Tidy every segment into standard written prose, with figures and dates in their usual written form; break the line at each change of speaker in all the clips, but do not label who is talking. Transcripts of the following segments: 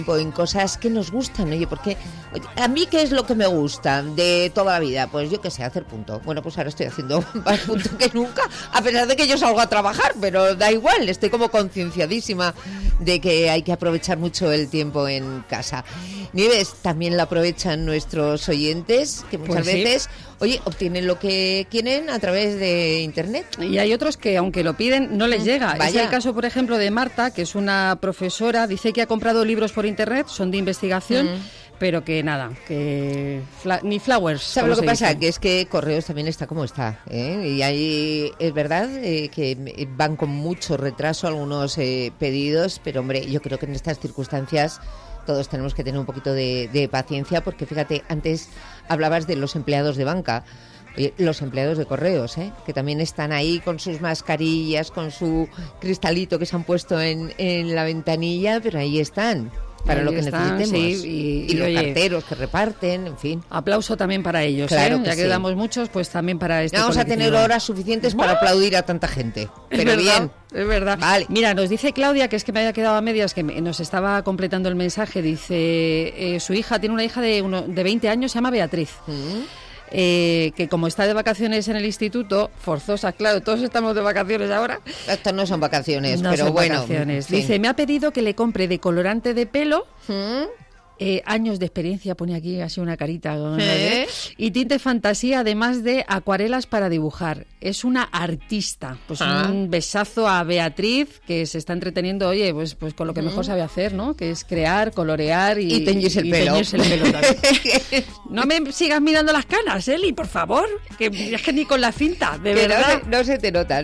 en cosas que nos gustan, oye, porque a mí ¿qué es lo que me gusta de toda la vida? Pues yo qué sé, hacer punto. Bueno, pues ahora estoy haciendo más punto que nunca, a pesar de que yo salgo a trabajar, pero da igual, estoy como concienciadísima de que hay que aprovechar mucho el tiempo en casa. Nieves, también lo aprovechan nuestros oyentes, que muchas veces, oye, obtienen lo que quieren a través de internet.
Y hay otros que, aunque lo piden, no les llega.
Vaya.
Es el caso, por ejemplo, de Marta, que es una profesora, dice que ha comprado libros por internet, son de investigación, pero que nada, que ni flowers.
¿Sabes lo que pasa? Que es que Correos también está como está, ¿eh? Y ahí es verdad que van con mucho retraso algunos pedidos, pero hombre, yo creo que en estas circunstancias todos tenemos que tener un poquito de paciencia, porque fíjate, antes hablabas de los empleados de banca. Oye, los empleados de Correos, que también están ahí con sus mascarillas, con su cristalito que se han puesto en la ventanilla, pero ahí están, para ahí lo que están, necesitemos. Sí, y los carteros que reparten, en fin.
Aplauso también para ellos,
claro
ya que damos muchos, pues también para este
vamos
colectivo.
A tener horas suficientes para aplaudir a tanta gente. Pero bien.
Es verdad.
Vale.
Mira, nos dice Claudia, que es que me había quedado a medias, que nos estaba completando el mensaje, dice, su hija, tiene una hija de 20 años, se llama Beatriz. Que como está de vacaciones en el instituto, forzosa, claro, todos estamos de vacaciones ahora.
Estas no son vacaciones,
no
pero
son
bueno.
Vacaciones. Dice, me ha pedido que le compre decolorante de pelo, años de experiencia, pone aquí así una carita, y tinte fantasía, además de acuarelas para dibujar. Es una artista. Pues un besazo a Beatriz, que se está entreteniendo, oye, pues con lo que mejor sabe hacer, ¿no? Que es crear, colorear y
teñirse el pelo.
No me sigas mirando las canas, Eli, por favor, que es que ni con la cinta, de verdad.
No se te notan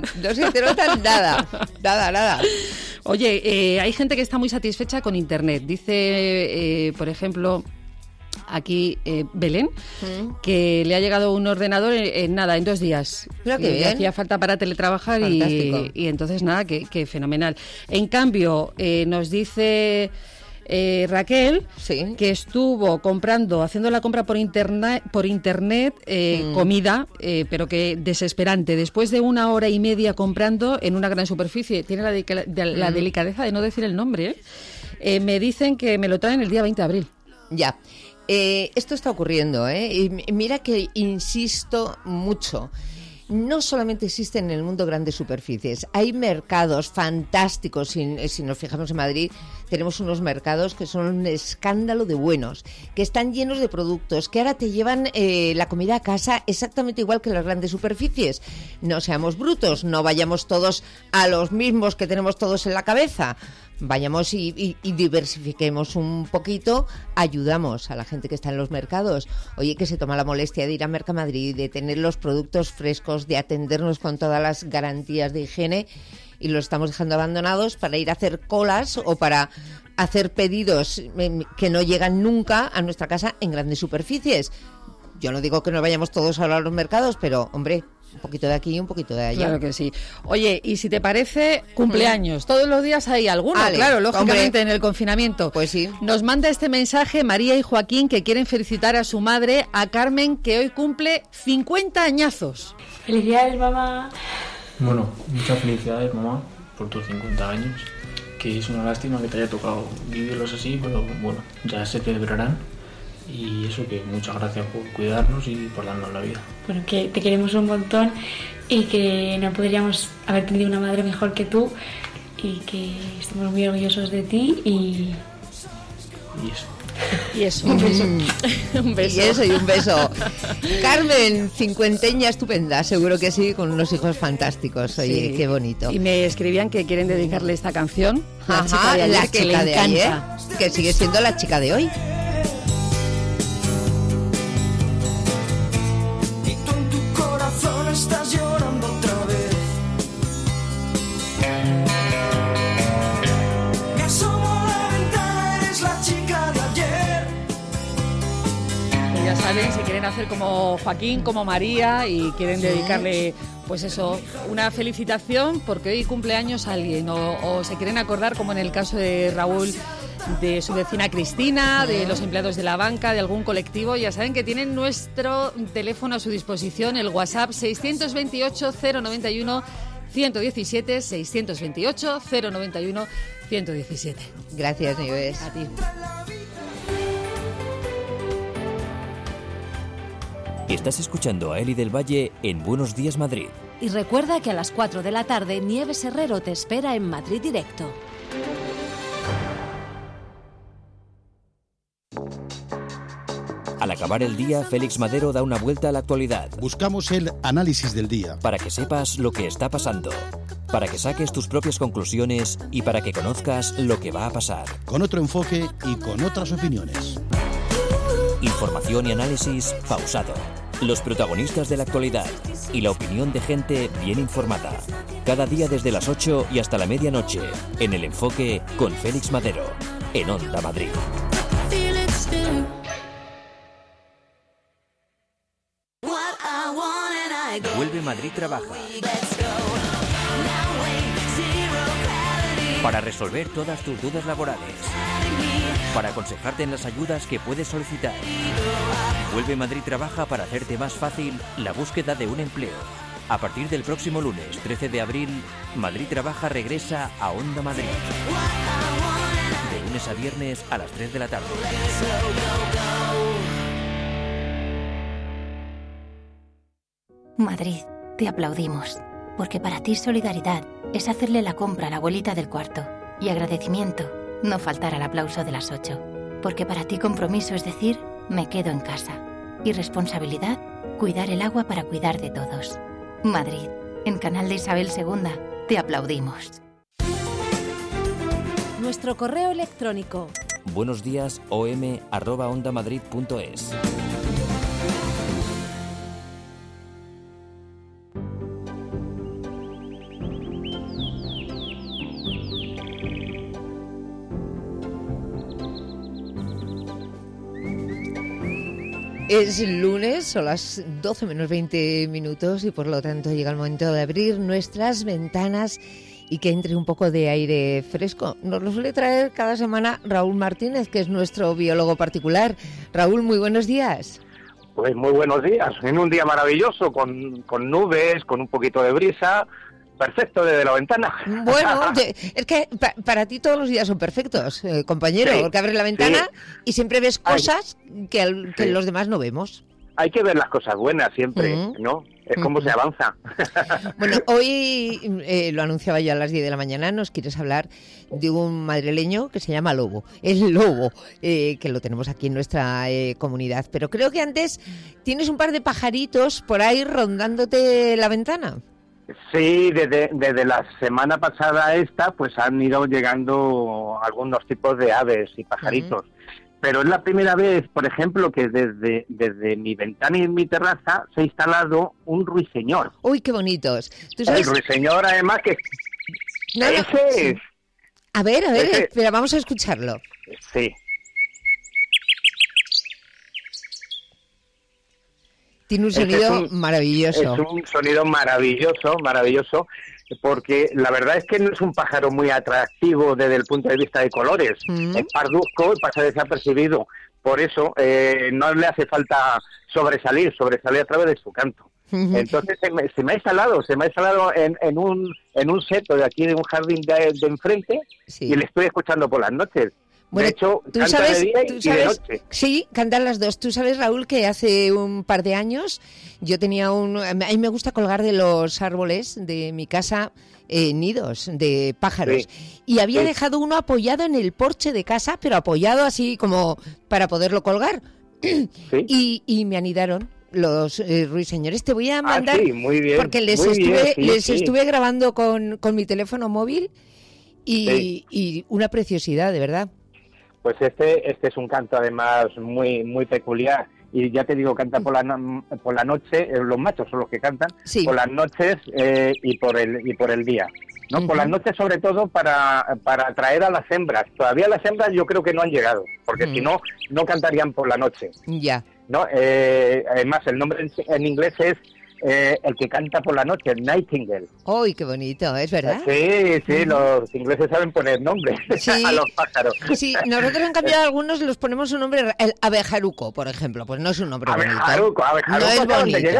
nada.
Oye, hay gente que está muy satisfecha con Internet. Dice, por ejemplo, aquí Belén, que le ha llegado un ordenador en 2 días.
Mira qué bien.
Hacía falta para teletrabajar y entonces nada, que fenomenal. En cambio, nos dice Raquel, que estuvo haciendo la compra por internet comida, pero que desesperante. Después de 1 hora y media comprando en una gran superficie, tiene la delicadeza de no decir el nombre, me dicen que me lo traen el día 20 de abril.
Ya. Esto está ocurriendo, y mira que insisto mucho. No solamente existen en el mundo grandes superficies, hay mercados fantásticos. Si nos fijamos en Madrid, tenemos unos mercados que son un escándalo de buenos, que están llenos de productos, que ahora te llevan la comida a casa exactamente igual que las grandes superficies. No seamos brutos, no vayamos todos a los mismos que tenemos todos en la cabeza. Vayamos y diversifiquemos un poquito, ayudamos a la gente que está en los mercados. Oye, que se toma la molestia de ir a Mercamadrid, de tener los productos frescos, de atendernos con todas las garantías de higiene, y los estamos dejando abandonados para ir a hacer colas o para hacer pedidos que no llegan nunca a nuestra casa en grandes superficies. Yo no digo que nos vayamos todos a los mercados, pero, hombre, un poquito de aquí y un poquito de allá.
Claro que sí. Oye, y si te parece, cumpleaños. Todos los días hay alguno,
Ale,
claro, lógicamente,
hombre,
en el confinamiento.
Pues sí.
Nos manda este mensaje María y Joaquín, que quieren felicitar a su madre, a Carmen, que hoy cumple 50 añazos.
¡Felicidades, mamá!
Bueno, muchas felicidades, mamá, por tus 50 años. Que es una lástima que te haya tocado vivirlos así, pero bueno, ya se celebrarán. Y eso, que muchas gracias por cuidarnos y por darnos la vida.
Bueno, que te queremos un montón y que no podríamos haber tenido una madre mejor que tú, y que estamos muy orgullosos de ti y
eso.
Y eso, un beso. Un beso.
Y eso, y un beso. Carmen, cincuenteña estupenda, seguro que sí, con unos hijos fantásticos. Oye, qué bonito.
Y me escribían que quieren dedicarle esta canción,
la chica de ayer, que le encanta. Ayer, que sigue siendo la chica de hoy.
Si quieren hacer como Joaquín, como María, y quieren dedicarle, pues eso, una felicitación porque hoy cumpleaños alguien, o se quieren acordar, como en el caso de Raúl, de su vecina Cristina, de los empleados de la banca, de algún colectivo, ya saben que tienen nuestro teléfono a su disposición, el WhatsApp 628 091 117, 628 091 117.
Gracias, Nieves.
A ti.
Estás escuchando a Eli del Valle en Buenos Días Madrid.
Y recuerda que a las 4 de la tarde Nieves Herrero te espera en Madrid Directo.
Al acabar el día, Félix Madero da una vuelta a la actualidad.
Buscamos el análisis del día.
Para que sepas lo que está pasando, para que saques tus propias conclusiones y para que conozcas lo que va a pasar.
Con otro enfoque y con otras opiniones.
Información y análisis pausado. Los protagonistas de la actualidad y la opinión de gente bien informada. Cada día desde las 8 y hasta la medianoche, en El Enfoque con Félix Madero, en Onda Madrid. Vuelve Madrid Trabaja. Para resolver todas tus dudas laborales. Para aconsejarte en las ayudas que puedes solicitar. Vuelve Madrid Trabaja para hacerte más fácil la búsqueda de un empleo. A partir del próximo lunes, 13 de abril, Madrid Trabaja regresa a Onda Madrid. De lunes a viernes a las 3 de la tarde.
Madrid, te aplaudimos, porque para ti solidaridad es hacerle la compra a la abuelita del cuarto y agradecimiento, no faltar al aplauso de las 8, porque para ti compromiso es decir, me quedo en casa, y responsabilidad, cuidar el agua para cuidar de todos. Madrid, en Canal de Isabel II, te aplaudimos.
Nuestro correo electrónico.
buenosdiasom@ondamadrid.es.
Es lunes, son las 12 menos 20 minutos y por lo tanto llega el momento de abrir nuestras ventanas y que entre un poco de aire fresco. Nos lo suele traer cada semana Raúl Martínez, que es nuestro biólogo particular. Raúl, muy buenos días.
Pues muy buenos días, en un día maravilloso, con nubes, con un poquito de brisa. Perfecto desde la ventana.
Bueno, es que para ti todos los días son perfectos, compañero,
sí,
porque abres la ventana y siempre ves cosas que
sí.
los demás no vemos.
Hay que ver las cosas buenas siempre, ¿no? Es como se avanza.
Bueno, hoy lo anunciaba yo a las 10 de la mañana, nos quieres hablar de un madrileño que se llama Lobo, el Lobo, que lo tenemos aquí en nuestra comunidad. Pero creo que antes tienes un par de pajaritos por ahí rondándote la ventana.
Sí, desde la semana pasada pues han ido llegando algunos tipos de aves y pajaritos. Pero es la primera vez, por ejemplo, que desde mi ventana y en mi terraza se ha instalado un ruiseñor.
¡Uy, qué bonitos! ¿Tú sabes?
El ruiseñor, además, que...
No,
ese es...
A ver,
Ese...
espera, vamos a escucharlo.
Sí.
Tiene un sonido maravilloso.
Es un sonido maravilloso, porque la verdad es que no es un pájaro muy atractivo desde el punto de vista de colores. Es parduzco y pasa desapercibido. Por eso no le hace falta sobresalir a través de su canto. Entonces se me ha instalado en un seto de aquí, de un jardín de enfrente, y le estoy escuchando por las noches.
Bueno,
de hecho, canta de día y de noche.
Sí, cantan las dos. Tú sabes, Raúl, que hace un par de años yo tenía a mí me gusta colgar de los árboles de mi casa nidos de pájaros. Sí. Y había dejado uno apoyado en el porche de casa, pero apoyado así como para poderlo colgar. ¿Sí? Y me anidaron los ruiseñores. Te voy a mandar,
muy bien,
porque les estuve grabando con mi teléfono móvil y una preciosidad, de verdad.
Pues este es un canto además muy peculiar, y ya te digo, canta por la noche, los machos son los que cantan, por las noches y por el día, ¿no? Por las noches sobre todo para atraer a las hembras. Todavía las hembras yo creo que no han llegado, porque si no cantarían por la noche.
Ya.
¿No? Además el nombre en inglés es el que canta por la noche, el nightingale.
¡Uy, qué bonito! ¿Es verdad?
Sí, los ingleses saben poner nombre a los pájaros.
Sí, nosotros en cambio algunos les ponemos un nombre, el abejaruco, por ejemplo, pues no es un nombre bonito.
Abejaruco,
no es bonito.
Llegar.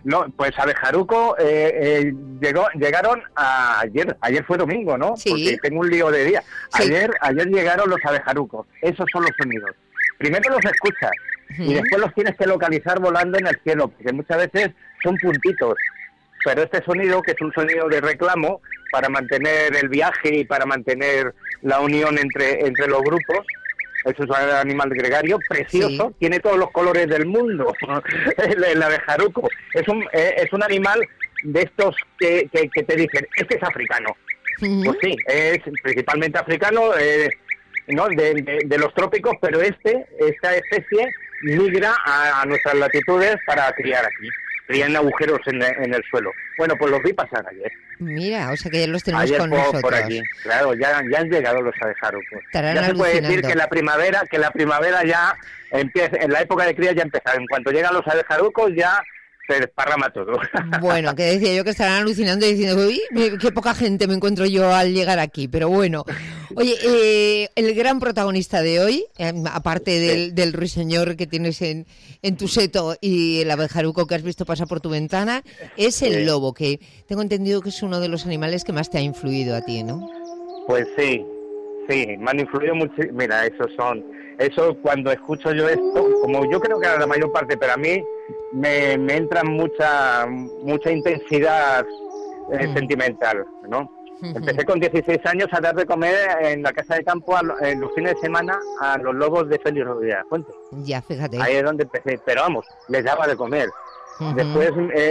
No, pues a Bejaruco llegaron ayer fue domingo, ¿no?
Sí.
Porque tengo un lío de día.
Sí.
Ayer llegaron los abejarucos. Esos son los sonidos. Primero los escuchas y después los tienes que localizar volando en el cielo, porque muchas veces son puntitos. Pero este sonido, que es un sonido de reclamo para mantener el viaje y para mantener la unión entre los grupos, eso es un animal gregario precioso, sí. Tiene todos los colores del mundo, el abejaruco. Es un animal de estos que te dicen, este es africano. Pues sí, es principalmente africano, ¿no? de los trópicos, pero esta especie migra a nuestras latitudes para criar aquí. Crían agujeros en el suelo. Bueno, pues los vi pasar ayer.
Mira, o sea que ya los tenemos
ayer
con nosotros.
Por aquí. Claro, ya han llegado los abejarucos.
Estarán
ya se puede decir
alucinando.
que la primavera ya empieza, en la época de cría ya empezó. En cuanto llegan los abejarucos ya se desparrama todo.
Bueno, que decía yo que estarán alucinando y diciendo, uy, qué poca gente me encuentro yo al llegar aquí, pero bueno. Oye, el gran protagonista de hoy, aparte del ruiseñor que tienes en tu seto y el abejaruco que has visto pasar por tu ventana, es el lobo, que tengo entendido que es uno de los animales que más te ha influido a ti, ¿no?
Pues sí, me han influido mucho. Mira, eso cuando escucho yo esto, como yo creo que a la mayor parte, pero a mí me entra mucha intensidad sentimental, ¿no? Empecé con 16 años a dar de comer en la casa de campo en los fines de semana a los lobos de Félix Rodríguez de la Fuente.
Ya, fíjate.
Ahí es donde empecé, pero vamos, les daba de comer. Después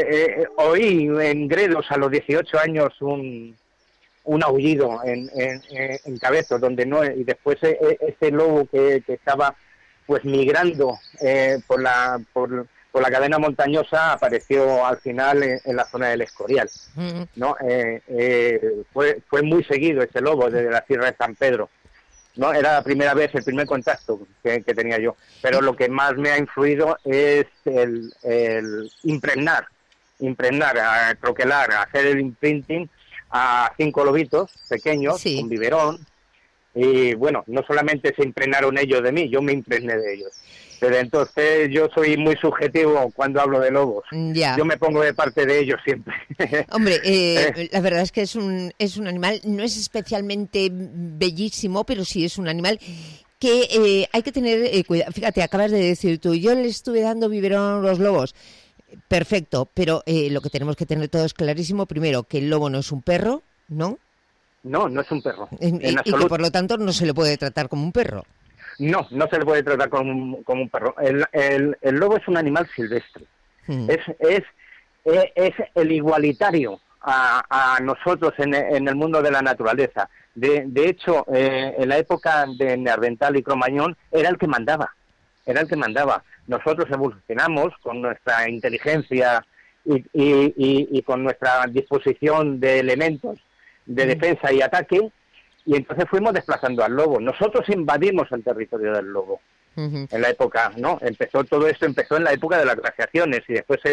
oí en Gredos a los 18 años un aullido en Cabezos, donde no, y después ese lobo que estaba pues migrando por la cadena montañosa apareció al final en la zona del Escorial, ¿no? Fue muy seguido ese lobo desde la Sierra de San Pedro, ¿no? Era la primera vez, el primer contacto que tenía yo, pero lo que más me ha influido es el impregnar, a troquelar, a hacer el imprinting a 5 lobitos pequeños, con biberón, y bueno, no solamente se impregnaron ellos de mí, yo me impregné de ellos. Desde entonces yo soy muy subjetivo cuando hablo de lobos.
Ya.
Yo me pongo de parte de ellos siempre.
Hombre, la verdad es que es un animal, no es especialmente bellísimo, pero sí es un animal que hay que tener cuidado. Fíjate, acabas de decir tú, yo le estuve dando biberón a los lobos. Perfecto, pero lo que tenemos que tener todos clarísimo, primero, que el lobo no es un perro, ¿no?
No es un perro,
y que por lo tanto no se le puede tratar como un perro.
No se le puede tratar como un perro. El lobo es un animal silvestre. Es el igualitario a nosotros en el mundo de la naturaleza. De hecho, en la época de Neandertal y Cromañón era el que mandaba. Nosotros evolucionamos con nuestra inteligencia y con nuestra disposición de elementos de defensa y ataque, y entonces fuimos desplazando al lobo. Nosotros invadimos el territorio del lobo en la época, ¿no? Todo esto empezó en la época de las glaciaciones y después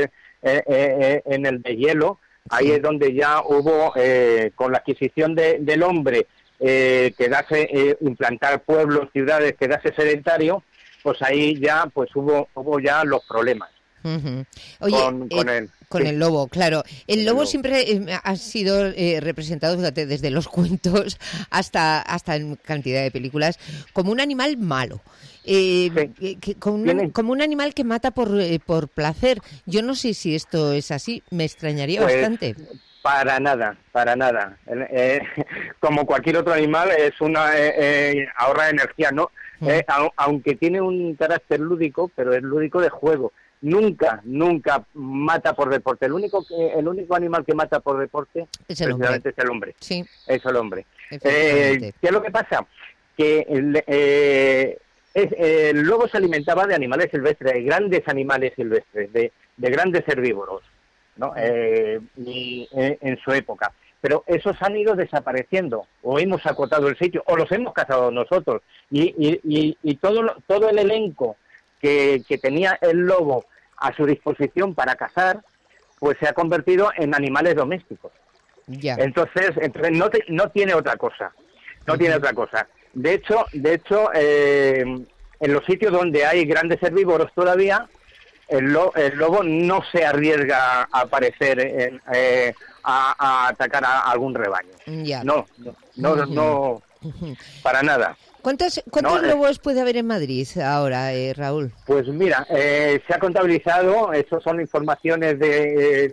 en el deshielo, ahí es donde ya hubo, con la adquisición del hombre, implantar pueblos, ciudades, quedarse sedentario, pues ahí ya pues hubo ya los problemas.
Oye, con el lobo, claro. El lobo siempre ha sido representado, fíjate, desde los cuentos hasta en cantidad de películas, como un animal malo. Como un animal que mata por placer. Yo no sé si esto es así, me extrañaría bastante.
Para nada. Como cualquier otro animal, es ahorra energía, ¿no? Aunque tiene un carácter lúdico, pero es lúdico de juego. Nunca mata por deporte. El único animal que mata por deporte es el hombre.
Sí.
Es el hombre. ¿Qué es lo que pasa? Que el lobo se alimentaba de animales silvestres, de grandes animales silvestres, de grandes herbívoros, ¿no? Y en su época. Pero esos han ido desapareciendo, o hemos acotado el sitio, o los hemos cazado nosotros. Y todo el elenco que tenía el lobo a su disposición para cazar, pues se ha convertido en animales domésticos.
Ya.
Entonces no tiene otra cosa. De hecho, en los sitios donde hay grandes herbívoros todavía, el lobo no se arriesga a aparecer a atacar a algún rebaño.
Ya.
No, para nada.
¿Cuántos lobos puede haber en Madrid ahora, Raúl?
Pues mira, se ha contabilizado, eso son informaciones de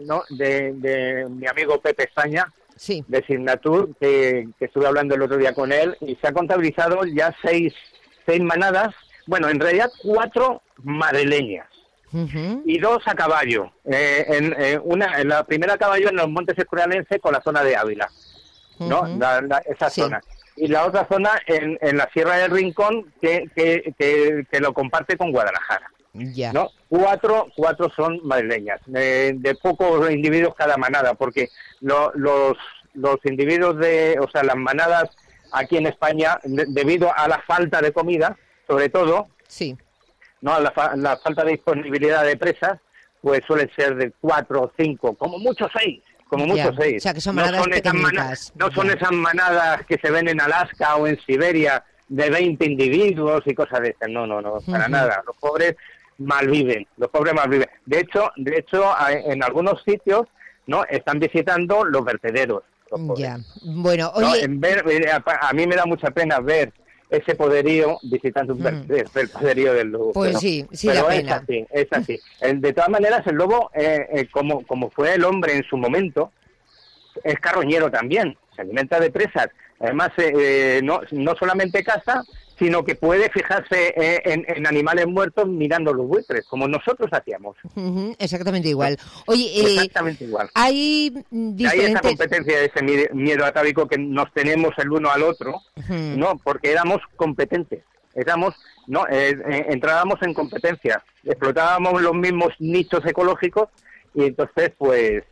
mi amigo Pepe España,
sí,
de Signature, que estuve hablando el otro día con él, y se ha contabilizado ya seis manadas, bueno, en realidad 4 madrileñas. Y 2 a caballo. En la primera a caballo en los Montes Escurialense con la zona de Ávila, ¿no? Esa zona. Y la otra zona en la Sierra del Rincón que lo comparte con Guadalajara.
Ya.
¿No? 4 son madrileñas, de pocos individuos cada manada, porque los individuos las manadas aquí en España, debido a la falta de comida, sobre todo,
sí,
no, la falta de disponibilidad de presas, pues suelen ser de 4 o 5, como mucho 6. Como mucho 6.
O sea, que son manadas pequeñitas.
No son esas manadas que se ven en Alaska o en Siberia de 20 individuos y cosas de esas. No, para nada. Los pobres malviven. De hecho, en algunos sitios, ¿no?, están visitando los vertederos.
Ya. Bueno, oye...
a mí me da mucha pena ver ese poderío visitando un vertedero, el poderío del lobo.
Pues
pero
da pena.
Es así. De todas maneras, el lobo, como fue el hombre en su momento, es carroñero también, se alimenta de presas. Además, no solamente caza, sino que puede fijarse en animales muertos mirando los buitres, como nosotros hacíamos.
Exactamente igual. Oye,
exactamente igual.
Hay diferentes...
Hay esa competencia, ese miedo atávico que nos tenemos el uno al otro, ¿no? Porque éramos competentes. Entrábamos en competencia, explotábamos los mismos nichos ecológicos y entonces, pues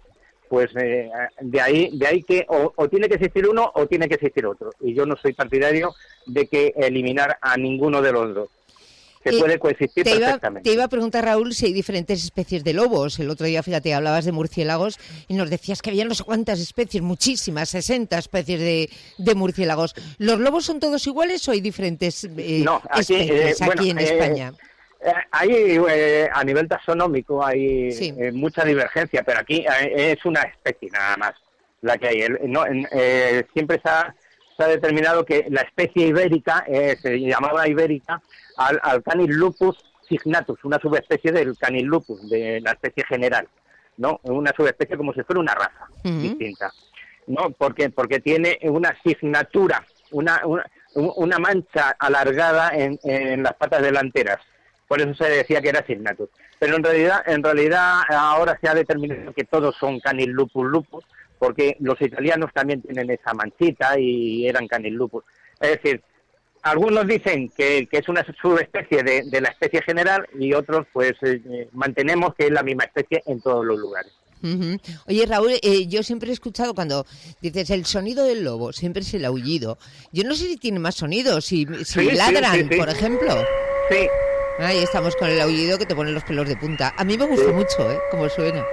de ahí que o tiene que existir uno o tiene que existir otro. Y yo no soy partidario de que eliminar a ninguno de los dos. Se puede coexistir perfectamente.
Te iba a preguntar, Raúl, si hay diferentes especies de lobos. El otro día, fíjate, hablabas de murciélagos y nos decías que había no sé cuántas especies, muchísimas, 60 especies de murciélagos. ¿Los lobos son todos iguales o hay diferentes especies aquí en España?
Hay, a nivel taxonómico, hay mucha divergencia, pero aquí es una especie nada más la que hay. Siempre se ha determinado que la especie ibérica, se llamaba ibérica, al Canis lupus signatus, una subespecie del Canis lupus, de la especie general, ¿no? Una subespecie como si fuera una raza distinta, ¿no? Porque tiene una signatura, una mancha alargada en las patas delanteras. Por eso se decía que era signatus. Pero en realidad ahora se ha determinado que todos son Canis lupus lupus, porque los italianos también tienen esa manchita y eran Canis lupus. Es decir, algunos dicen que es una subespecie de la especie general y otros pues mantenemos que es la misma especie en todos los lugares.
Oye, Raúl, yo siempre he escuchado cuando dices el sonido del lobo, siempre es el aullido. Yo no sé si tiene más sonidos, si ladran, por ejemplo.
Sí.
Ahí estamos con el aullido que te pone los pelos de punta. A mí me gusta mucho, cómo suena.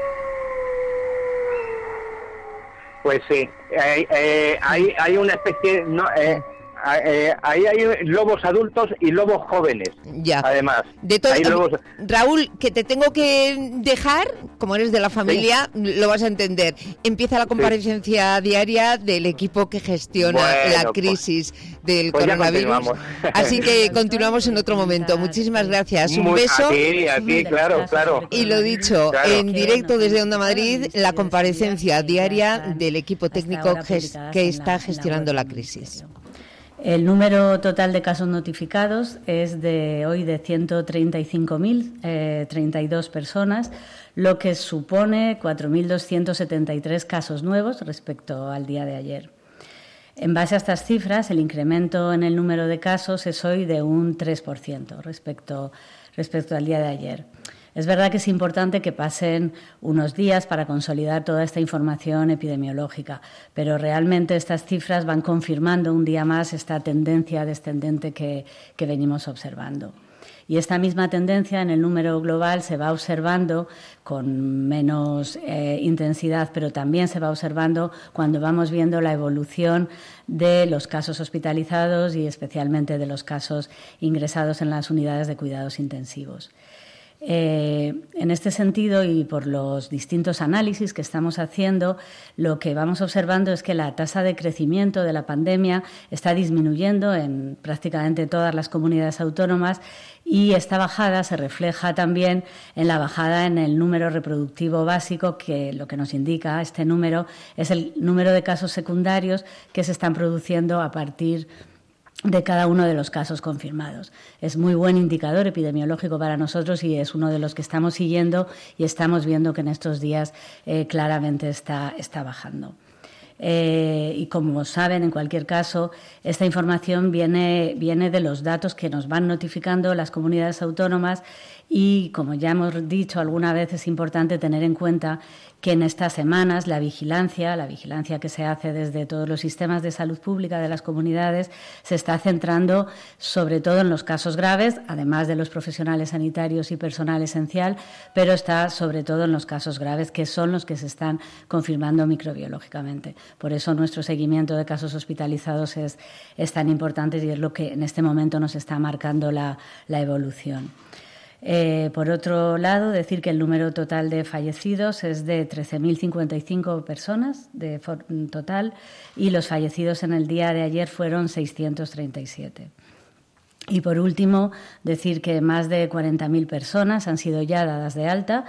Pues sí, hay una especie... ahí hay lobos adultos y lobos jóvenes,
ya.
Además.
Raúl, que te tengo que dejar, como eres de la familia, lo vas a entender. Empieza la comparecencia diaria del equipo que gestiona la crisis del coronavirus. Así que continuamos en otro momento. Muchísimas gracias. Un beso.
A ti, claro.
Y lo dicho, en directo desde Onda Madrid, la comparecencia diaria del equipo técnico que está gestionando la crisis.
El número total de casos notificados es de hoy de 135.032 personas, lo que supone 4.273 casos nuevos respecto al día de ayer. En base a estas cifras, el incremento en el número de casos es hoy de un 3% respecto al día de ayer. Es verdad que es importante que pasen unos días para consolidar toda esta información epidemiológica, pero realmente estas cifras van confirmando un día más esta tendencia descendente que venimos observando. Y esta misma tendencia en el número global se va observando con menos intensidad, pero también se va observando cuando vamos viendo la evolución de los casos hospitalizados y especialmente de los casos ingresados en las unidades de cuidados intensivos. En este sentido, y por los distintos análisis que estamos haciendo, lo que vamos observando es que la tasa de crecimiento de la pandemia está disminuyendo en prácticamente todas las comunidades autónomas, y esta bajada se refleja también en la bajada en el número reproductivo básico, que lo que nos indica este número es el número de casos secundarios que se están produciendo a partir de cada uno de los casos confirmados. Es muy buen indicador epidemiológico para nosotros y es uno de los que estamos siguiendo, y estamos viendo que en estos días claramente está bajando. Y como saben, en cualquier caso, esta información viene de los datos que nos van notificando las comunidades autónomas, y, como ya hemos dicho alguna vez, es importante tener en cuenta que en estas semanas la vigilancia que se hace desde todos los sistemas de salud pública de las comunidades se está centrando sobre todo en los casos graves, además de los profesionales sanitarios y personal esencial, pero está sobre todo en los casos graves, que son los que se están confirmando microbiológicamente. Por eso nuestro seguimiento de casos hospitalizados es tan importante, y es lo que en este momento nos está marcando la evolución. Por otro lado, decir que el número total de fallecidos es de 13.055 personas de total, y los fallecidos en el día de ayer fueron 637. Y por último, decir que más de 40.000 personas han sido ya dadas de alta,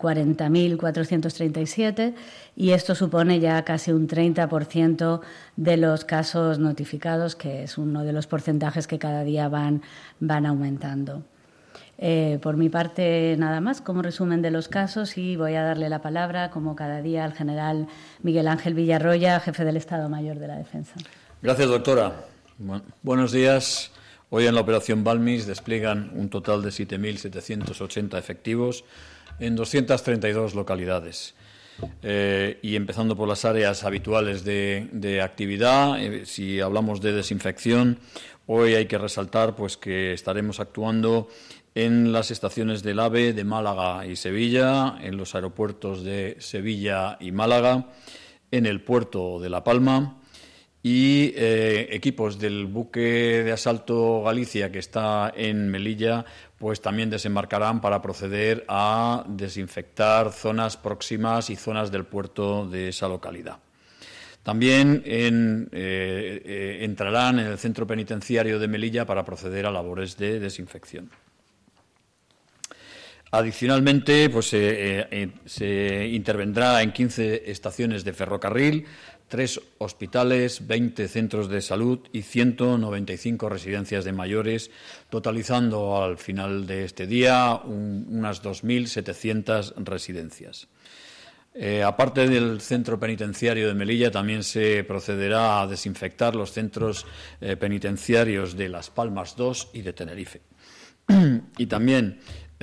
40.437, y esto supone ya casi un 30% de los casos notificados, que es uno de los porcentajes que cada día van aumentando. Por mi parte, nada más como resumen de los casos, y voy a darle la palabra, como cada día, al general Miguel Ángel Villarroya, jefe del Estado Mayor de la Defensa.
Gracias, doctora. Buenos días. Hoy en la operación Balmis despliegan un total de 7.780 efectivos en 232 localidades. Y empezando por las áreas habituales de actividad, si hablamos de desinfección, hoy hay que resaltar pues que estaremos actuando en las estaciones del AVE de Málaga y Sevilla, en los aeropuertos de Sevilla y Málaga, en el puerto de La Palma, y equipos del buque de asalto Galicia, que está en Melilla, pues también desembarcarán para proceder a desinfectar zonas próximas y zonas del puerto de esa localidad. También entrarán en el centro penitenciario de Melilla para proceder a labores de desinfección. Adicionalmente, pues se intervendrá en 15 estaciones de ferrocarril, 3 hospitales, 20 centros de salud y 195 residencias de mayores, totalizando al final de este día unas 2.700 residencias. Aparte del centro penitenciario de Melilla, también se procederá a desinfectar los centros penitenciarios de Las Palmas 2 y de Tenerife. Y también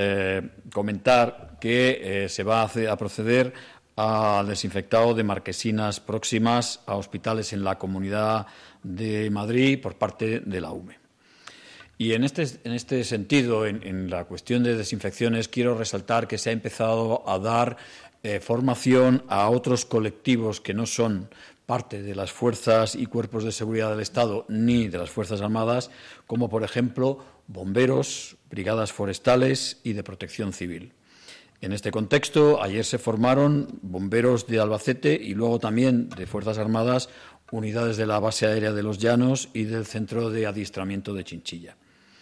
comentar que se va a proceder al desinfectado de marquesinas próximas a hospitales en la Comunidad de Madrid por parte de la UME. Y en este sentido, en la cuestión de desinfecciones, quiero resaltar que se ha empezado a dar formación a otros colectivos que no son parte de las fuerzas y cuerpos de seguridad del Estado ni de las Fuerzas Armadas, como por ejemplo bomberos, brigadas forestales y de protección civil. En este contexto, ayer se formaron bomberos de Albacete y luego también de Fuerzas Armadas, unidades de la base aérea de Los Llanos y del centro de adiestramiento de Chinchilla.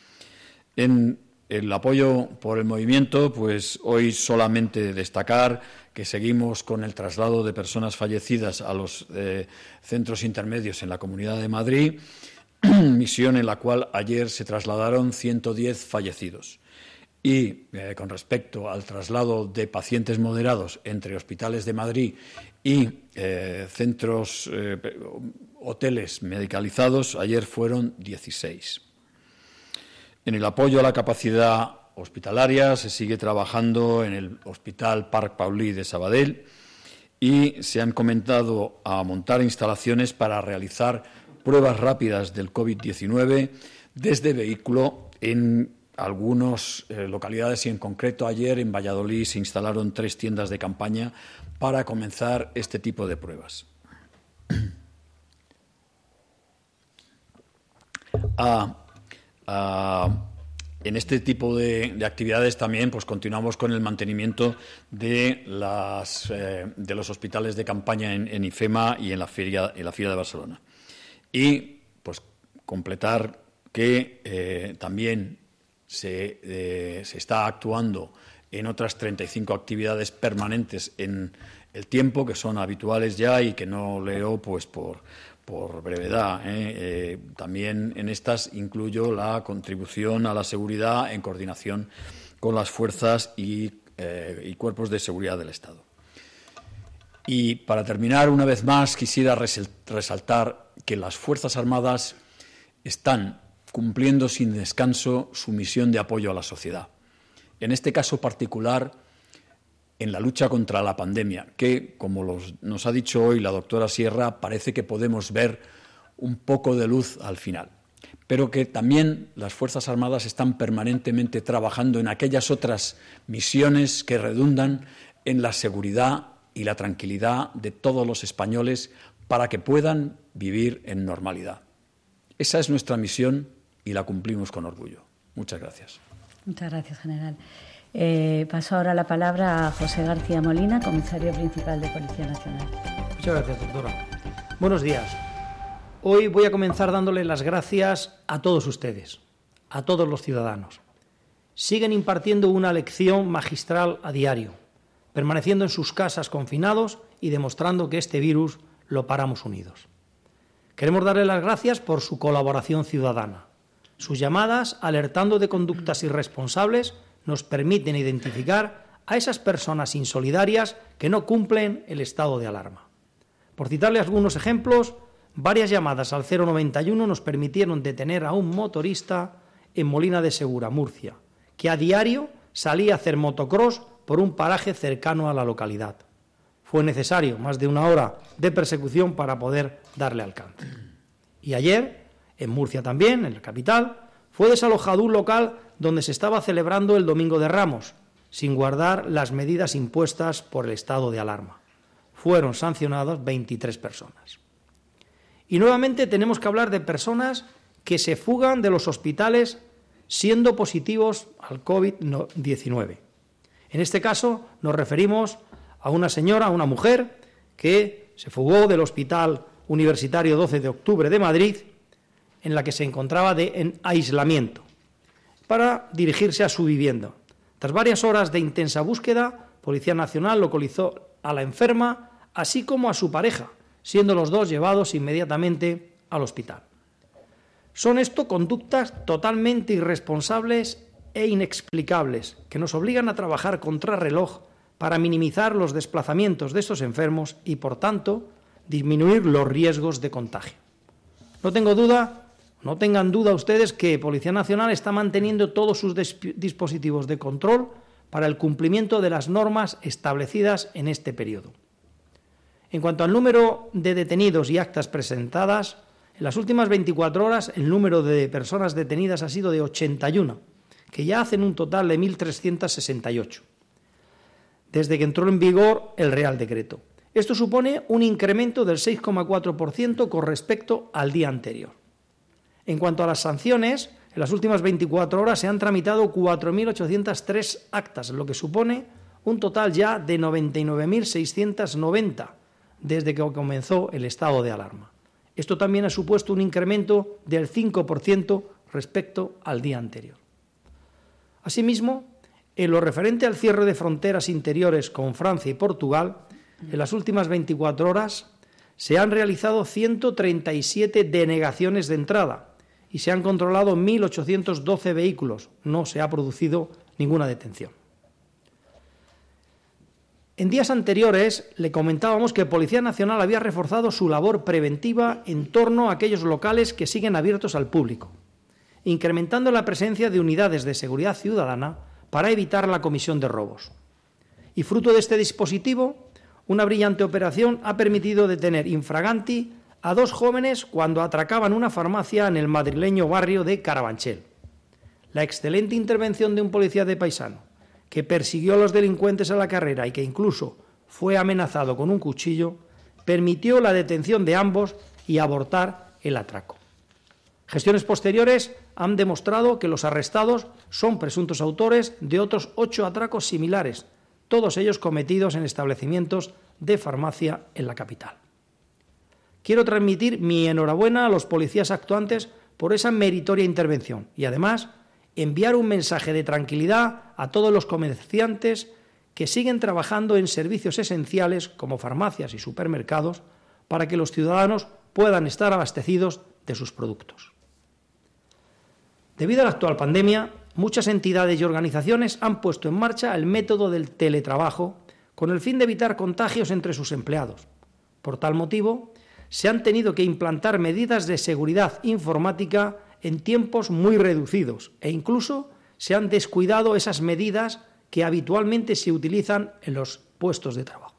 En el apoyo por el movimiento, pues hoy solamente destacar que seguimos con el traslado de personas fallecidas a los centros intermedios en la Comunidad de Madrid, misión en la cual ayer se trasladaron 110 fallecidos. Y con respecto al traslado de pacientes moderados entre hospitales de Madrid y centros, hoteles medicalizados, ayer fueron 16. En el apoyo a la capacidad hospitalaria se sigue trabajando en el Hospital Parc Paulí de Sabadell y se han comenzado a montar instalaciones para realizar pruebas rápidas del COVID-19 desde vehículo en algunas localidades, y en concreto ayer en Valladolid se instalaron 3 tiendas de campaña para comenzar este tipo de pruebas. en este tipo de actividades también pues continuamos con el mantenimiento de los hospitales de campaña en IFEMA y en la Feria de Barcelona. Y pues completar que también se está actuando en otras 35 actividades permanentes en el tiempo, que son habituales ya y que no leo pues por brevedad. También en estas incluyo la contribución a la seguridad en coordinación con las fuerzas y cuerpos de seguridad del Estado. Y para terminar, una vez más, quisiera resaltar que las Fuerzas Armadas están cumpliendo sin descanso su misión de apoyo a la sociedad. En este caso particular, en la lucha contra la pandemia, que, como nos ha dicho hoy la doctora Sierra, parece que podemos ver un poco de luz al final, pero que también las Fuerzas Armadas están permanentemente trabajando en aquellas otras misiones que redundan en la seguridad y la tranquilidad de todos los españoles para que puedan vivir en normalidad. Esa es nuestra misión y la cumplimos con orgullo. Muchas gracias.
Muchas gracias, general. Paso ahora la palabra a José García Molina, comisario principal de Policía Nacional.
Muchas gracias, doctora. Buenos días. Hoy voy a comenzar dándole las gracias a todos ustedes, a todos los ciudadanos. Siguen impartiendo una lección magistral a diario, permaneciendo en sus casas confinados y demostrando que este virus lo paramos unidos. Queremos darle las gracias por su colaboración ciudadana. Sus llamadas, alertando de conductas irresponsables, nos permiten identificar a esas personas insolidarias que no cumplen el estado de alarma. Por citarle algunos ejemplos, varias llamadas al 091 nos permitieron detener a un motorista en Molina de Segura, Murcia, que a diario salía a hacer motocross por un paraje cercano a la localidad. Fue necesario más de 1 hora de persecución para poder darle alcance. Y ayer, en Murcia también, en la capital, fue desalojado un local donde se estaba celebrando el Domingo de Ramos, sin guardar las medidas impuestas por el estado de alarma. Fueron sancionadas 23 personas. Y nuevamente tenemos que hablar de personas que se fugan de los hospitales siendo positivos al COVID-19. En este caso nos referimos a una señora, a una mujer, que se fugó del Hospital Universitario 12 de Octubre de Madrid, en la que se encontraba en aislamiento, para dirigirse a su vivienda. Tras varias horas de intensa búsqueda, Policía Nacional localizó a la enferma, así como a su pareja, siendo los dos llevados inmediatamente al hospital. Son esto conductas totalmente irresponsables e inexplicables, que nos obligan a trabajar contrarreloj para minimizar los desplazamientos de estos enfermos y, por tanto, disminuir los riesgos de contagio. No tengan duda ustedes que Policía Nacional está manteniendo todos sus dispositivos de control para el cumplimiento de las normas establecidas en este periodo. En cuanto al número de detenidos y actas presentadas, en las últimas 24 horas el número de personas detenidas ha sido de 81, que ya hacen un total de 1.368, desde que entró en vigor el Real Decreto. Esto supone un incremento del 6,4% con respecto al día anterior. En cuanto a las sanciones, en las últimas 24 horas se han tramitado 4.803 actas, lo que supone un total ya de 99.690 desde que comenzó el estado de alarma. Esto también ha supuesto un incremento del 5% respecto al día anterior. Asimismo, en lo referente al cierre de fronteras interiores con Francia y Portugal, en las últimas 24 horas se han realizado 137 denegaciones de entrada y se han controlado 1.812 vehículos. No se ha producido ninguna detención. En días anteriores le comentábamos que Policía Nacional había reforzado su labor preventiva en torno a aquellos locales que siguen abiertos al público, incrementando la presencia de unidades de seguridad ciudadana para evitar la comisión de robos. Y fruto de este dispositivo, una brillante operación ha permitido detener infraganti a 2 jóvenes cuando atracaban una farmacia en el madrileño barrio de Carabanchel. La excelente intervención de un policía de paisano, que persiguió a los delincuentes a la carrera y que incluso fue amenazado con un cuchillo, permitió la detención de ambos y abortar el atraco. Gestiones posteriores han demostrado que los arrestados son presuntos autores de otros 8 atracos similares, todos ellos cometidos en establecimientos de farmacia en la capital. Quiero transmitir mi enhorabuena a los policías actuantes por esa meritoria intervención y, además, enviar un mensaje de tranquilidad a todos los comerciantes que siguen trabajando en servicios esenciales como farmacias y supermercados para que los ciudadanos puedan estar abastecidos de sus productos. Debido a la actual pandemia, muchas entidades y organizaciones han puesto en marcha el método del teletrabajo con el fin de evitar contagios entre sus empleados. Por tal motivo, se han tenido que implantar medidas de seguridad informática en tiempos muy reducidos e incluso se han descuidado esas medidas que habitualmente se utilizan en los puestos de trabajo.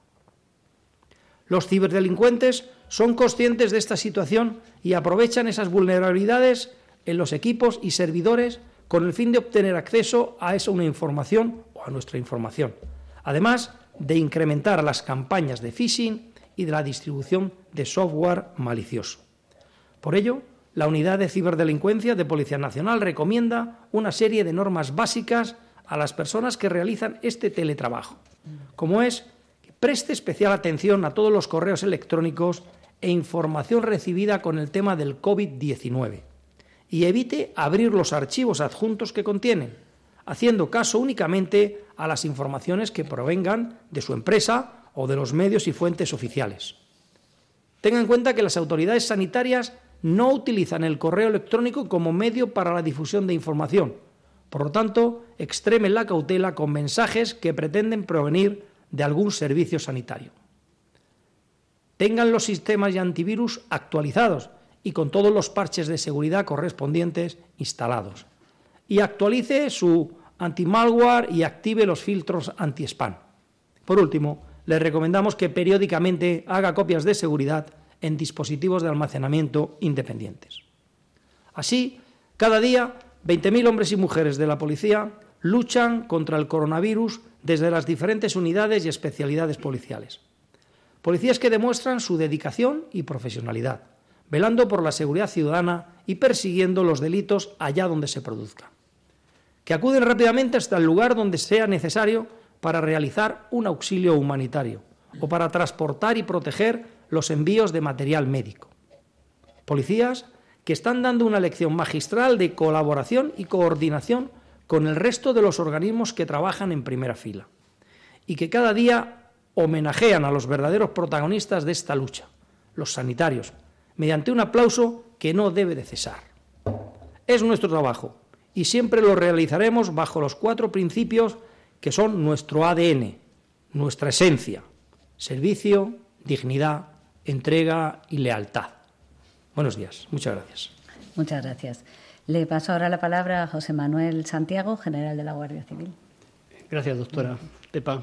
Los ciberdelincuentes son conscientes de esta situación y aprovechan esas vulnerabilidades en los equipos y servidores con el fin de obtener acceso a una información o a nuestra información, además de incrementar las campañas de phishing y de la distribución de software malicioso. Por ello, la Unidad de Ciberdelincuencia de Policía Nacional recomienda una serie de normas básicas a las personas que realizan este teletrabajo, como es que preste especial atención a todos los correos electrónicos e información recibida con el tema del COVID-19 y evite abrir los archivos adjuntos que contienen, haciendo caso únicamente a las informaciones que provengan de su empresa o de los medios y fuentes oficiales. Tenga en cuenta que las autoridades sanitarias no utilizan el correo electrónico como medio para la difusión de información. Por lo tanto, extremen la cautela con mensajes que pretenden provenir de algún servicio sanitario. Tengan los sistemas y antivirus actualizados y con todos los parches de seguridad correspondientes instalados. Y actualice su anti-malware y active los filtros anti-spam. Por último, les recomendamos que periódicamente haga copias de seguridad en dispositivos de almacenamiento independientes. Así, cada día, 20.000 hombres y mujeres de la policía luchan contra el coronavirus desde las diferentes unidades y especialidades policiales. Policías que demuestran su dedicación y profesionalidad, velando por la seguridad ciudadana y persiguiendo los delitos allá donde se produzcan. Que acuden rápidamente hasta el lugar donde sea necesario para realizar un auxilio humanitario o para transportar y proteger los envíos de material médico. Policías que están dando una lección magistral de colaboración y coordinación con el resto de los organismos que trabajan en primera fila y que cada día homenajean a los verdaderos protagonistas de esta lucha, los sanitarios, mediante un aplauso que no debe de cesar. Es nuestro trabajo y siempre lo realizaremos bajo los 4 principios que son nuestro ADN, nuestra esencia: servicio, dignidad, entrega y lealtad. Buenos días. Muchas gracias.
Muchas gracias. Le paso ahora la palabra a José Manuel Santiago, general de la Guardia Civil.
Gracias, doctora Pepa.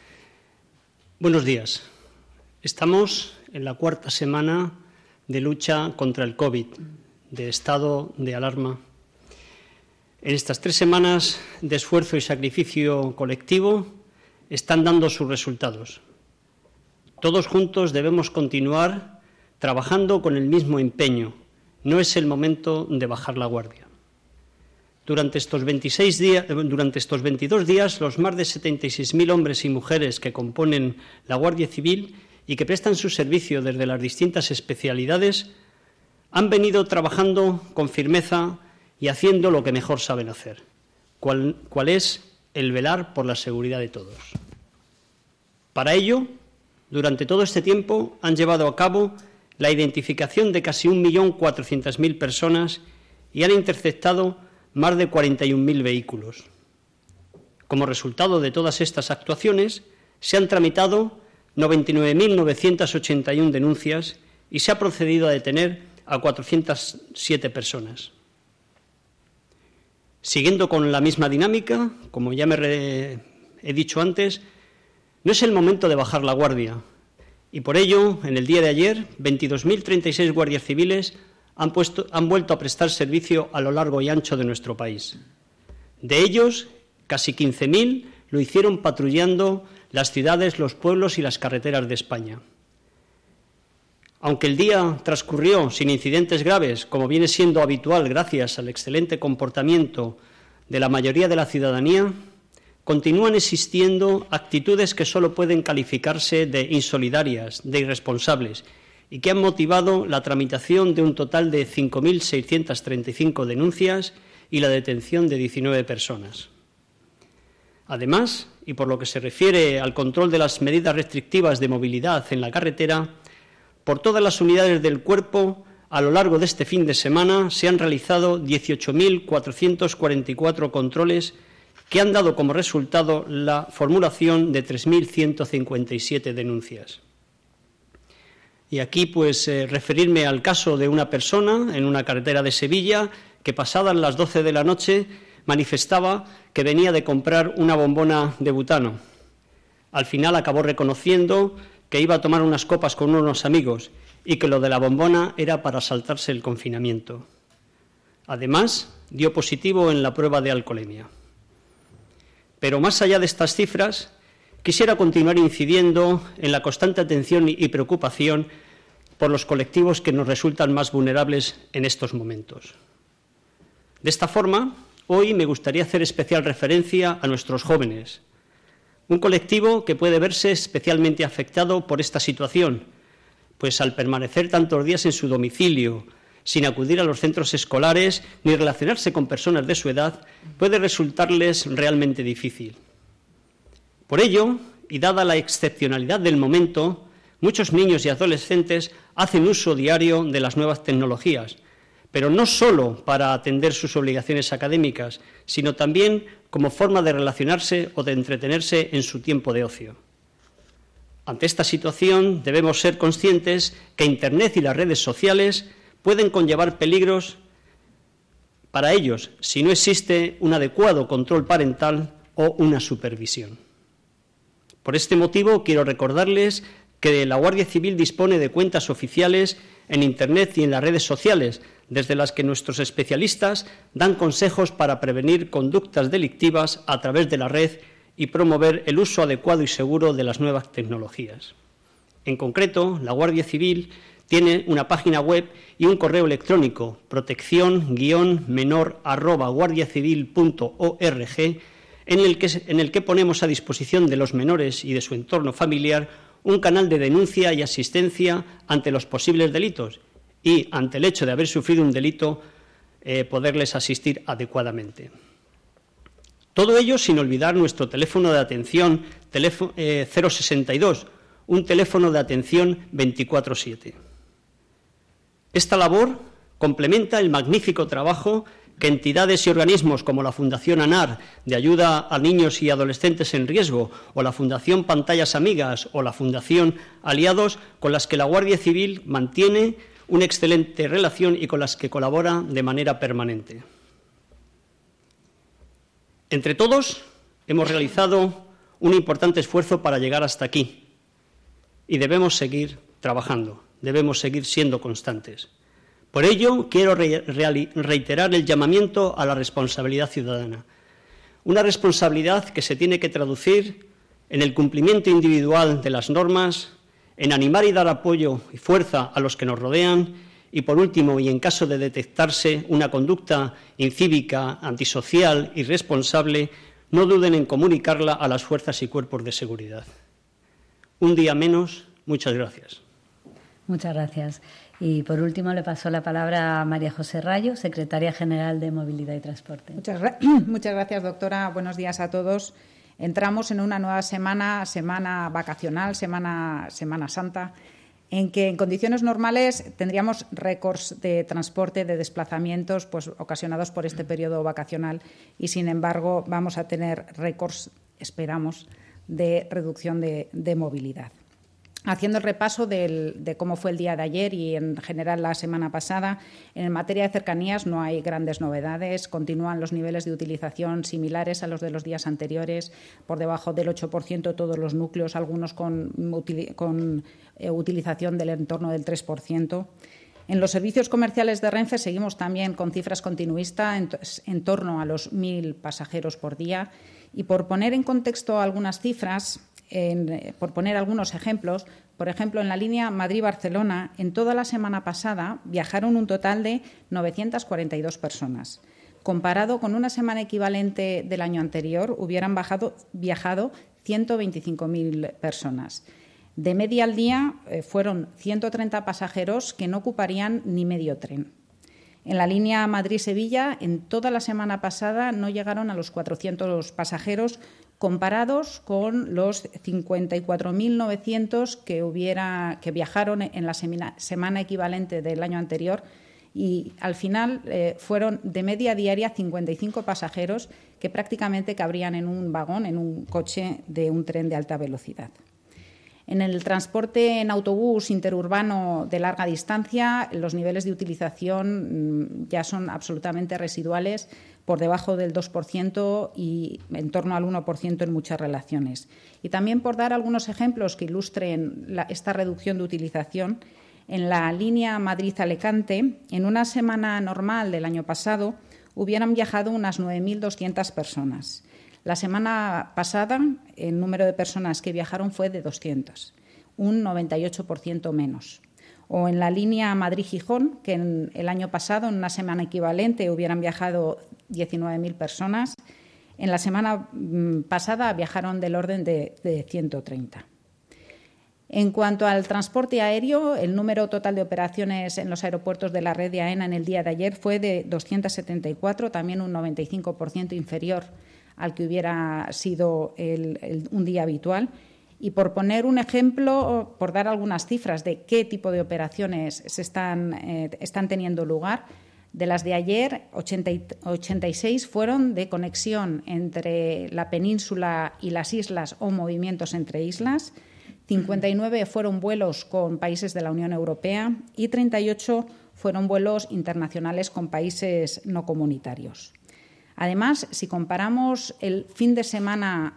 Buenos días. Estamos en la 4ª semana de lucha contra el COVID, de estado de alarma. En estas 3 semanas de esfuerzo y sacrificio colectivo están dando sus resultados. Todos juntos debemos continuar trabajando con el mismo empeño. No es el momento de bajar la guardia. Durante estos 22 días, los más de 76.000 hombres y mujeres que componen la Guardia Civil y que prestan su servicio desde las distintas especialidades han venido trabajando con firmeza y haciendo lo que mejor saben hacer, cuál es el velar por la seguridad de todos. Para ello, durante todo este tiempo han llevado a cabo la identificación de casi 1.400.000 personas y han interceptado más de 41.000 vehículos. Como resultado de todas estas actuaciones, se han tramitado 99.981 denuncias y se ha procedido a detener a 407 personas. Siguiendo con la misma dinámica, como ya he dicho antes, no es el momento de bajar la guardia. Y por ello, en el día de ayer, 22.036 guardias civiles han vuelto a prestar servicio a lo largo y ancho de nuestro país. De ellos, casi 15.000 lo hicieron patrullando las ciudades, los pueblos y las carreteras de España. Aunque el día transcurrió sin incidentes graves, como viene siendo habitual gracias al excelente comportamiento de la mayoría de la ciudadanía, continúan existiendo actitudes que solo pueden calificarse de insolidarias, de irresponsables, y que han motivado la tramitación de un total de 5.635 denuncias y la detención de 19 personas. Además, y por lo que se refiere al control de las medidas restrictivas de movilidad en la carretera, por todas las unidades del Cuerpo, a lo largo de este fin de semana se han realizado 18.444 controles que han dado como resultado la formulación de 3.157 denuncias. Y aquí, referirme al caso de una persona en una carretera de Sevilla que, pasadas las 12 de la noche, manifestaba que venía de comprar una bombona de butano. Al final acabó reconociendo que iba a tomar unas copas con unos amigos y que lo de la bombona era para saltarse el confinamiento. Además, dio positivo en la prueba de alcoholemia. Pero más allá de estas cifras, quisiera continuar incidiendo en la constante atención y preocupación por los colectivos que nos resultan más vulnerables en estos momentos. De esta forma, hoy me gustaría hacer especial referencia a nuestros jóvenes, un colectivo que puede verse especialmente afectado por esta situación, pues al permanecer tantos días en su domicilio, sin acudir a los centros escolares ni relacionarse con personas de su edad, puede resultarles realmente difícil. Por ello, y dada la excepcionalidad del momento, muchos niños y adolescentes hacen uso diario de las nuevas tecnologías, pero no solo para atender sus obligaciones académicas, sino también como forma de relacionarse o de entretenerse en su tiempo de ocio. Ante esta situación debemos ser conscientes que Internet y las redes sociales pueden conllevar peligros para ellos si no existe un adecuado control parental o una supervisión. Por este motivo quiero recordarles que la Guardia Civil dispone de cuentas oficiales en Internet y en las redes sociales, desde las que nuestros especialistas dan consejos para prevenir conductas delictivas a través de la red y promover el uso adecuado y seguro de las nuevas tecnologías. En concreto, la Guardia Civil tiene una página web y un correo electrónico, protección-menor@guardiacivil.org, en el que ponemos a disposición de los menores y de su entorno familiar un canal de denuncia y asistencia ante los posibles delitos y, ante el hecho de haber sufrido un delito, poderles asistir adecuadamente. Todo ello sin olvidar nuestro teléfono de atención 062, un teléfono de atención 24/7. Esta labor complementa el magnífico trabajo que entidades y organismos como la Fundación ANAR, de ayuda a niños y adolescentes en riesgo, o la Fundación Pantallas Amigas o la Fundación Aliados, con las que la Guardia Civil mantiene una excelente relación y con las que colabora de manera permanente. Entre todos hemos realizado un importante esfuerzo para llegar hasta aquí y debemos seguir trabajando, debemos seguir siendo constantes. Por ello, quiero reiterar el llamamiento a la responsabilidad ciudadana, una responsabilidad que se tiene que traducir en el cumplimiento individual de las normas, en animar y dar apoyo y fuerza a los que nos rodean y, por último, y en caso de detectarse una conducta incívica, antisocial, irresponsable, no duden en comunicarla a las fuerzas y cuerpos de seguridad. Un día menos, muchas gracias.
Muchas gracias. Y por último le paso la palabra a María José Rayo, secretaria general de Movilidad y Transporte.
Muchas gracias, doctora. Buenos días a todos. Entramos en una nueva semana vacacional, Semana Santa, en que en condiciones normales tendríamos récords de transporte, de desplazamientos ocasionados por este periodo vacacional y, sin embargo, vamos a tener récords, esperamos, de reducción de movilidad. Haciendo el repaso de cómo fue el día de ayer y, en general, la semana pasada, en materia de cercanías no hay grandes novedades. Continúan los niveles de utilización similares a los de los días anteriores, por debajo del 8% todos los núcleos, algunos con utilización del entorno del 3%. En los servicios comerciales de Renfe seguimos también con cifras continuistas en torno a los 1.000 pasajeros por día. Y por poner en contexto algunas cifras, por poner algunos ejemplos, Por ejemplo, en la línea Madrid-Barcelona, en toda la semana pasada viajaron un total de 942 personas. Comparado con una semana equivalente del año anterior, hubieran viajado 125.000 personas. De media al día fueron 130 pasajeros que no ocuparían ni medio tren. En la línea Madrid-Sevilla, en toda la semana pasada no llegaron a los 400 pasajeros, comparados con los 54.900 que viajaron en la semana equivalente del año anterior, y al final fueron de media diaria 55 pasajeros que prácticamente cabrían en un vagón, en un coche de un tren de alta velocidad. En el transporte en autobús interurbano de larga distancia, los niveles de utilización ya son absolutamente residuales, por debajo del 2% y en torno al 1% en muchas relaciones. Y también, por dar algunos ejemplos que ilustren esta reducción de utilización, en la línea Madrid-Alicante, en una semana normal del año pasado, hubieran viajado unas 9.200 personas. La semana pasada, el número de personas que viajaron fue de 200, un 98% menos. O en la línea Madrid-Gijón, que en el año pasado, en una semana equivalente, hubieran viajado 19.000 personas. En la semana pasada viajaron del orden de 130. En cuanto al transporte aéreo, el número total de operaciones en los aeropuertos de la red de AENA en el día de ayer fue de 274, también un 95% inferior al que hubiera sido un día habitual. Y por poner un ejemplo, por dar algunas cifras de qué tipo de operaciones están teniendo lugar, de las de ayer, 86 fueron de conexión entre la península y las islas o movimientos entre islas, 59 fueron vuelos con países de la Unión Europea y 38 fueron vuelos internacionales con países no comunitarios. Además, si comparamos el fin de semana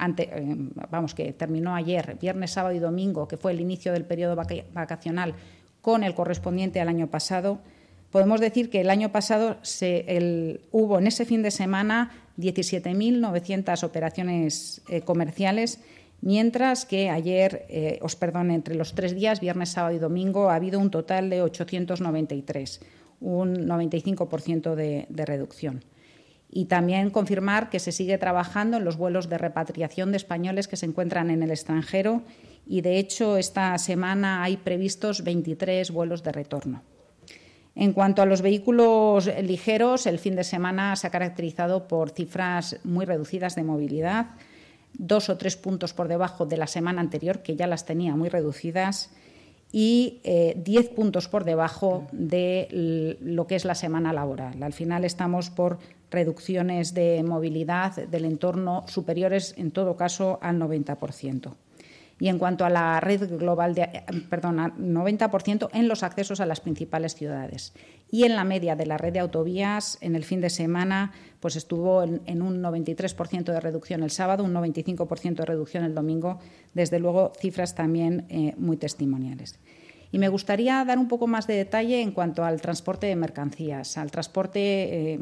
que terminó ayer, viernes, sábado y domingo, que fue el inicio del periodo vacacional, con el correspondiente al año pasado, podemos decir que el año pasado hubo en ese fin de semana 17.900 operaciones comerciales, mientras que ayer, entre los 3 días, viernes, sábado y domingo, ha habido un total de 893, un 95% de reducción. Y también confirmar que se sigue trabajando en los vuelos de repatriación de españoles que se encuentran en el extranjero y, de hecho, esta semana hay previstos 23 vuelos de retorno. En cuanto a los vehículos ligeros, el fin de semana se ha caracterizado por cifras muy reducidas de movilidad, 2 o 3 puntos por debajo de la semana anterior, que ya las tenía muy reducidas, y 10 puntos por debajo de lo que es la semana laboral. Al final estamos por reducciones de movilidad del entorno superiores, en todo caso, al 90%. Y en cuanto a la red global, 90% en los accesos a las principales ciudades. Y en la media de la red de autovías, en el fin de semana, pues estuvo en un 93% de reducción el sábado, un 95% de reducción el domingo. Desde luego, cifras también muy testimoniales. Y me gustaría dar un poco más de detalle en cuanto al transporte de mercancías, al transporte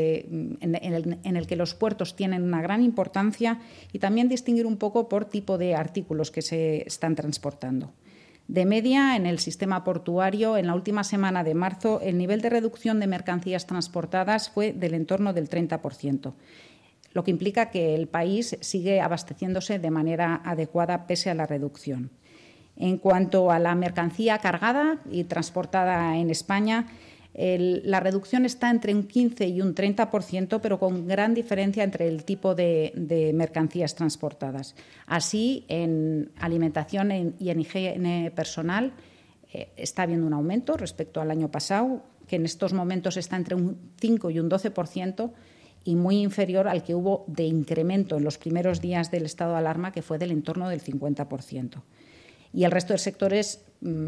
en el que los puertos tienen una gran importancia, y también distinguir un poco por tipo de artículos que se están transportando. De media, en el sistema portuario, en la última semana de marzo, el nivel de reducción de mercancías transportadas fue del entorno del 30%, lo que implica que el país sigue abasteciéndose de manera adecuada pese a la reducción. En cuanto a la mercancía cargada y transportada en España, la reducción está entre un 15 y un 30%, pero con gran diferencia entre el tipo de mercancías transportadas. Así, en alimentación y en higiene personal está habiendo un aumento respecto al año pasado, que en estos momentos está entre un 5 y un 12%, y muy inferior al que hubo de incremento en los primeros días del estado de alarma, que fue del entorno del 50%. Y el resto de sectores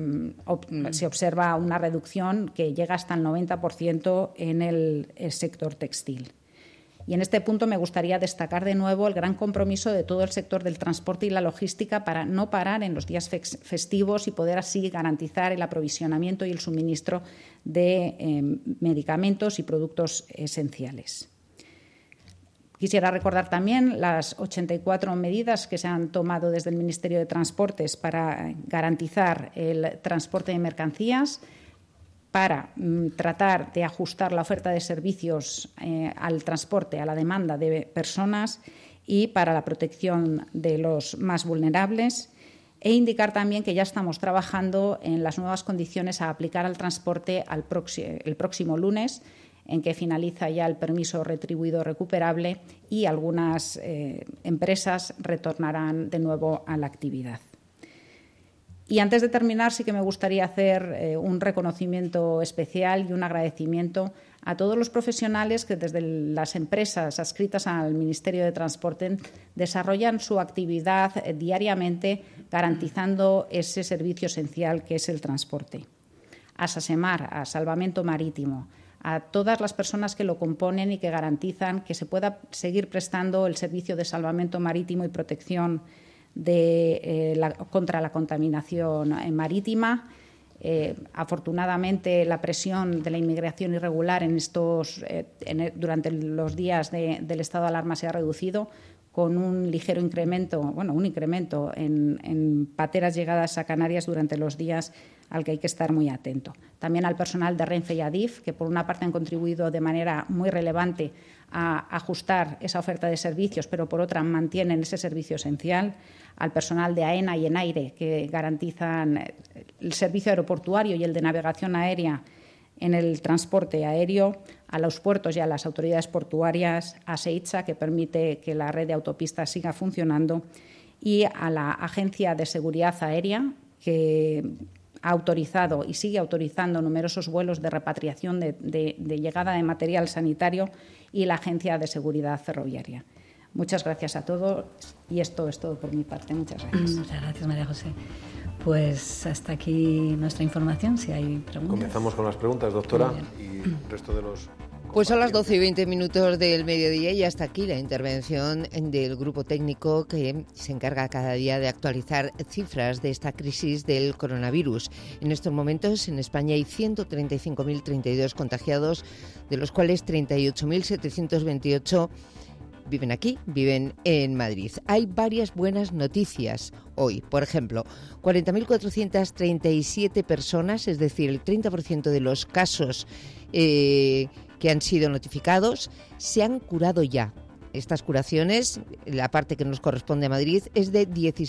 se observa una reducción que llega hasta el 90% en el sector textil. Y en este punto me gustaría destacar de nuevo el gran compromiso de todo el sector del transporte y la logística para no parar en los días festivos y poder así garantizar el aprovisionamiento y el suministro de medicamentos y productos esenciales. Quisiera recordar también las 84 medidas que se han tomado desde el Ministerio de Transportes para garantizar el transporte de mercancías, para tratar de ajustar la oferta de servicios al transporte, a la demanda de personas y para la protección de los más vulnerables, e indicar también que ya estamos trabajando en las nuevas condiciones a aplicar al transporte el próximo lunes, en que finaliza ya el permiso retribuido recuperable y algunas empresas retornarán de nuevo a la actividad. Y antes de terminar, sí que me gustaría hacer un reconocimiento especial y un agradecimiento a todos los profesionales que desde las empresas adscritas al Ministerio de Transporte desarrollan su actividad diariamente garantizando ese servicio esencial que es el transporte. A SASEMAR, a Salvamento Marítimo, a todas las personas que lo componen y que garantizan que se pueda seguir prestando el servicio de salvamento marítimo y protección contra la contaminación marítima. Afortunadamente, la presión de la inmigración irregular durante los días del estado de alarma se ha reducido, con un ligero incremento, en pateras llegadas a Canarias durante los días al que hay que estar muy atento. También al personal de Renfe y Adif, que por una parte han contribuido de manera muy relevante a ajustar esa oferta de servicios, pero por otra mantienen ese servicio esencial. Al personal de AENA y ENAIRE, que garantizan el servicio aeroportuario y el de navegación aérea en el transporte aéreo, a los puertos y a las autoridades portuarias, a SEITSA, que permite que la red de autopistas siga funcionando, y a la Agencia de Seguridad Aérea, que ha autorizado y sigue autorizando numerosos vuelos de repatriación de llegada de material sanitario, y la Agencia de Seguridad Ferroviaria. Muchas gracias a todos y esto es todo por mi parte. Muchas gracias.
Muchas gracias, María José. Pues hasta aquí nuestra información, si hay preguntas.
Comenzamos con las preguntas, doctora, y el resto de los...
Pues son las 12:20 del mediodía y hasta aquí la intervención del grupo técnico que se encarga cada día de actualizar cifras de esta crisis del coronavirus. En estos momentos en España hay 135.032 contagiados, de los cuales 38.728 viven en Madrid. Hay varias buenas noticias hoy. Por ejemplo, 40.437 personas, es decir, el 30% de los casos que han sido notificados, se han curado ya. Estas curaciones, la parte que nos corresponde a Madrid, es de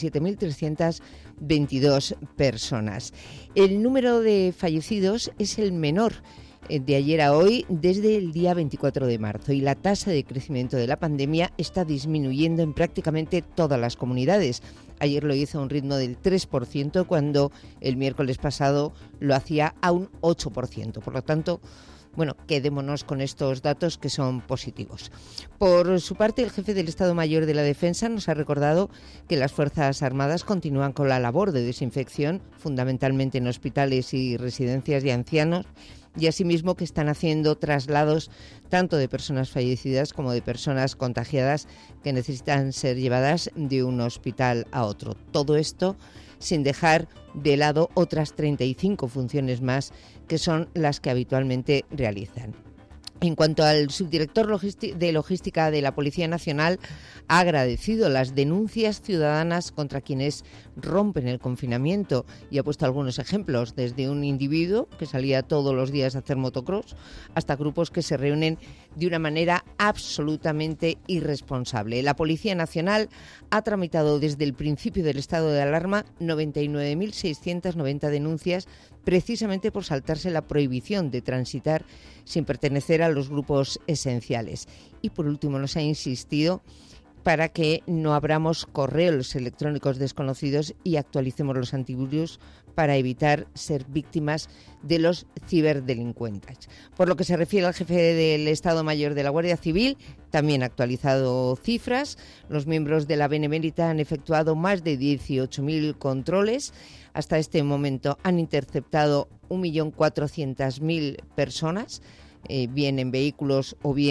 17.322 personas. El número de fallecidos es el menor de ayer a hoy desde el día 24 de marzo y la tasa de crecimiento de la pandemia está disminuyendo en prácticamente todas las comunidades. Ayer lo hizo a un ritmo del 3% cuando el miércoles pasado lo hacía a un 8%. Por lo tanto, quedémonos con estos datos que son positivos. Por su parte, el jefe del Estado Mayor de la Defensa nos ha recordado que las Fuerzas Armadas continúan con la labor de desinfección, fundamentalmente en hospitales y residencias de ancianos, y asimismo que están haciendo traslados tanto de personas fallecidas como de personas contagiadas que necesitan ser llevadas de un hospital a otro. Todo esto sin dejar de lado otras 35 funciones más que son las que habitualmente realizan. En cuanto al subdirector de logística de la Policía Nacional, ha agradecido las denuncias ciudadanas contra quienes rompen el confinamiento y ha puesto algunos ejemplos, desde un individuo que salía todos los días a hacer motocross hasta grupos que se reúnen de una manera absolutamente irresponsable. La Policía Nacional ha tramitado desde el principio del estado de alarma 99.690 denuncias precisamente por saltarse la prohibición de transitar sin pertenecer a los grupos esenciales. Y por último nos ha insistido para que no abramos correos electrónicos desconocidos y actualicemos los antivirus para evitar ser víctimas de los ciberdelincuentes. Por lo que se refiere al jefe del Estado Mayor de la Guardia Civil, también ha actualizado cifras. Los miembros de la Benemérita han efectuado más de 18.000 controles. Hasta este momento han interceptado 1.400.000 personas, bien en vehículos o bien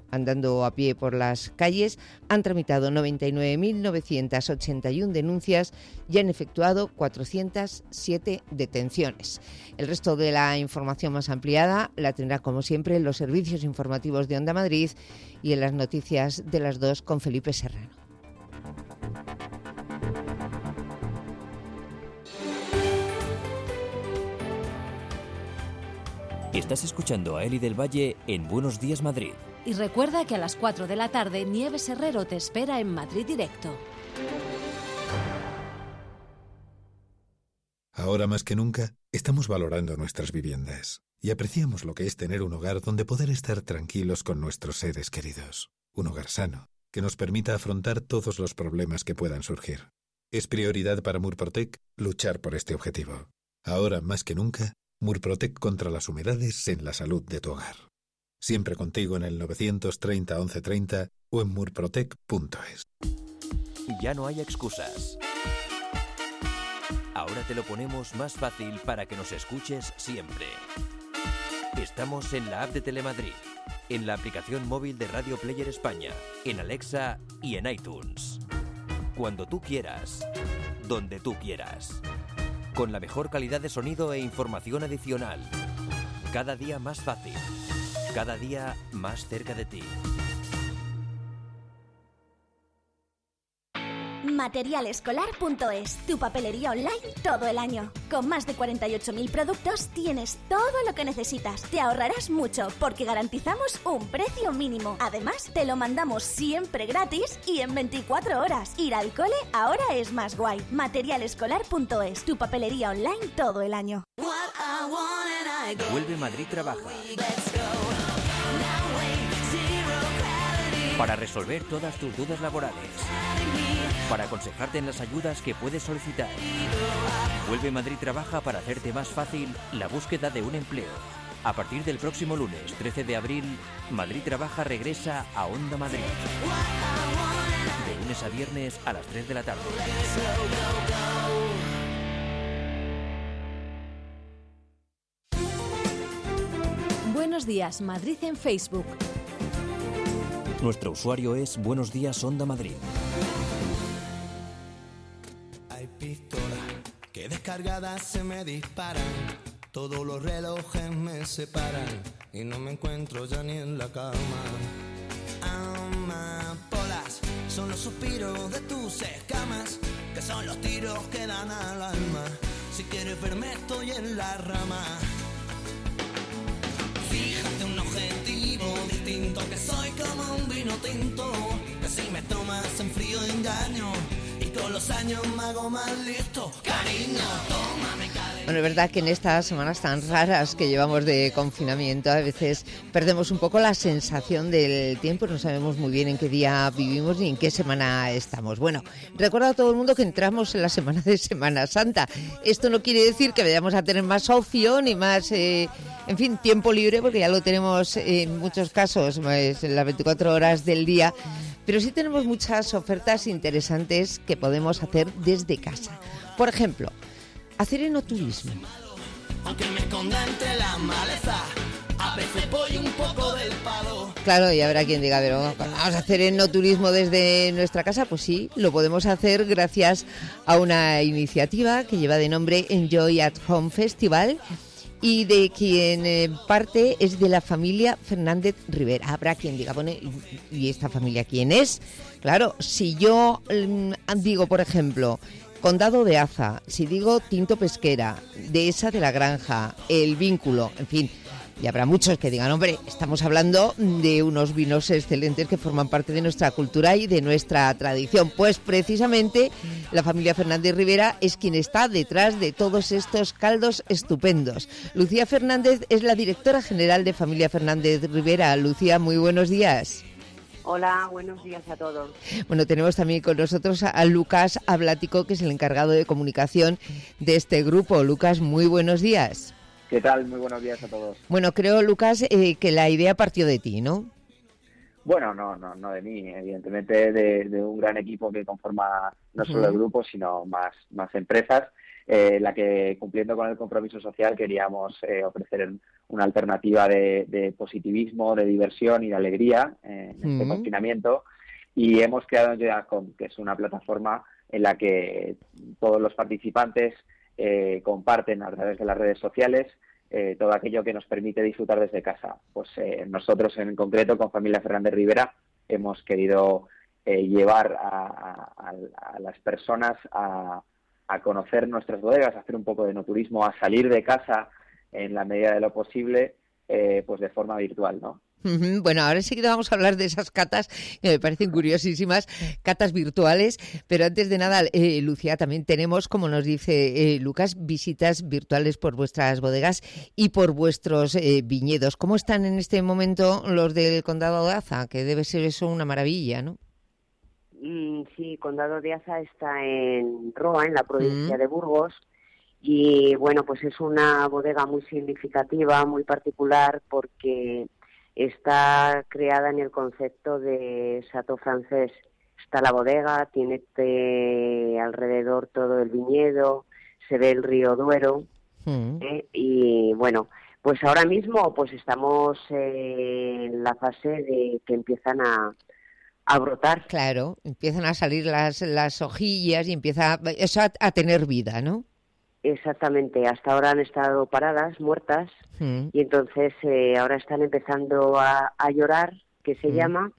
andando a pie por las calles, han tramitado 99.981 denuncias y han efectuado 407 detenciones. El resto de la información más ampliada la tendrá, como siempre, en los servicios informativos de Onda Madrid y en las noticias de las 2 con Felipe Serrano.
Estás escuchando a Eli del Valle en Buenos Días Madrid.
Y recuerda que a las 4 de la tarde Nieves Herrero te espera en Madrid Directo.
Ahora más que nunca, estamos valorando nuestras viviendas y apreciamos lo que es tener un hogar donde poder estar tranquilos con nuestros seres queridos. Un hogar sano, que nos permita afrontar todos los problemas que puedan surgir. Es prioridad para Murprotec luchar por este objetivo. Ahora más que nunca, Murprotec contra las humedades en la salud de tu hogar. Siempre contigo en el 930 1130 o en murprotec.es.
Ya no hay excusas. Ahora te lo ponemos más fácil para que nos escuches siempre. Estamos en la app de Telemadrid, en la aplicación móvil de Radio Player España, en Alexa y en iTunes. Cuando tú quieras, donde tú quieras. Con la mejor calidad de sonido e información adicional. Cada día más fácil. Cada día más cerca de ti.
Materialescolar.es, tu papelería online todo el año. Con más de 48.000 productos tienes todo lo que necesitas. Te ahorrarás mucho porque garantizamos un precio mínimo. Además, te lo mandamos siempre gratis y en 24 horas. Ir al cole ahora es más guay. Materialescolar.es, tu papelería online todo el año.
Vuelve Madrid Trabaja. Para resolver todas tus dudas laborales. Para aconsejarte en las ayudas que puedes solicitar. Vuelve Madrid Trabaja para hacerte más fácil la búsqueda de un empleo. A partir del próximo lunes, 13 de abril, Madrid Trabaja regresa a Onda Madrid. De lunes a viernes a las 3 de la tarde.
Buenos días, Madrid en Facebook.
Nuestro usuario es Buenos Días Onda Madrid.
Hay pistolas que descargadas se me disparan. Todos los relojes me separan y no me encuentro ya ni en la cama. Amapolas son los suspiros de tus escamas, que son los tiros que dan al alma. Si quieres verme estoy en la rama. Fíjate un objetivo distinto, que soy como un vino tinto, que si me tomas en frío engaño y con los años me hago más listo. Cariño, tómame cariño.
Bueno, es verdad que en estas semanas tan raras que llevamos de confinamiento a veces perdemos un poco la sensación del tiempo, no sabemos muy bien en qué día vivimos ni en qué semana estamos. Bueno, recuerda a todo el mundo que entramos en la semana de Semana Santa. Esto no quiere decir que vayamos a tener más ocio ni más, en fin, tiempo libre, porque ya lo tenemos en muchos casos en las 24 horas del día, pero sí tenemos muchas ofertas interesantes que podemos hacer desde casa. Por ejemplo, hacer enoturismo.
Aunque me esconda entre la maleza, a veces voy un poco del palo.
Claro, y habrá quien diga, pero vamos a hacer enoturismo desde nuestra casa. Pues sí, lo podemos hacer gracias a una iniciativa que lleva de nombre Enjoy at Home Festival, y de quien parte es de la familia Fernández Rivera. Habrá quien diga, bueno, ¿y esta familia quién es? Claro, si yo digo, por ejemplo, Condado de Aza, si digo Tinto Pesquera, Dehesa de la Granja, El Vínculo, en fin, y habrá muchos que digan, hombre, estamos hablando de unos vinos excelentes que forman parte de nuestra cultura y de nuestra tradición. Pues precisamente la familia Fernández Rivera es quien está detrás de todos estos caldos estupendos. Lucía Fernández es la directora general de Familia Fernández Rivera. Lucía, muy buenos días.
Hola, buenos días a todos.
Bueno, tenemos también con nosotros a Lucas Ablático, que es el encargado de comunicación de este grupo. Lucas, muy buenos días.
¿Qué tal? Muy buenos días a todos.
Bueno, creo, Lucas, que la idea partió de ti, ¿no?
Bueno, no de mí, evidentemente de un gran equipo que conforma no solo el grupo, sino más empresas, la que, cumpliendo con el compromiso social, queríamos ofrecer una alternativa de positivismo, de diversión y de alegría en este confinamiento, y hemos creado Enjoy@Home, que es una plataforma en la que todos los participantes comparten a través de las redes sociales todo aquello que nos permite disfrutar desde casa. Pues nosotros en concreto, con Familia Fernández Rivera, hemos querido llevar a las personas a conocer nuestras bodegas, a hacer un poco de enoturismo, a salir de casa en la medida de lo posible, pues de forma virtual, ¿no?
Bueno, ahora sí que vamos a hablar de esas catas que me parecen curiosísimas, catas virtuales, pero antes de nada, Lucía, también tenemos, como nos dice Lucas, visitas virtuales por vuestras bodegas y por vuestros viñedos. ¿Cómo están en este momento los del Condado de Aza? Que debe ser eso una maravilla, ¿no?
Sí, Condado de Aza está en Roa, en la provincia de Burgos, y bueno, pues es una bodega muy significativa, muy particular, porque está creada en el concepto de Chateau francés. Está la bodega, tiene alrededor todo el viñedo, se ve el río Duero, y bueno, pues ahora mismo pues estamos en la fase de que empiezan a brotar.
Claro, empiezan a salir las hojillas y empieza eso a tener vida, ¿no?
Exactamente, hasta ahora han estado paradas, muertas, y entonces ahora están empezando a llorar, que se llama,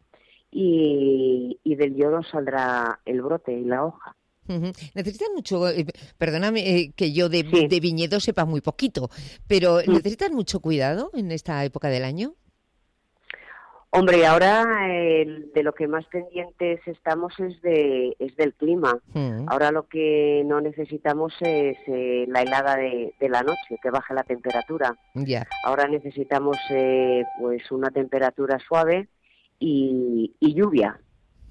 y del yodo saldrá el brote y la hoja.
Necesitan mucho, perdóname que yo de viñedo sepa muy poquito, pero ¿necesitan mucho cuidado en esta época del año?
Hombre, ahora de lo que más pendientes estamos es del clima. Ahora lo que no necesitamos es la helada de la noche, que baje la temperatura. Ahora necesitamos pues una temperatura suave y lluvia.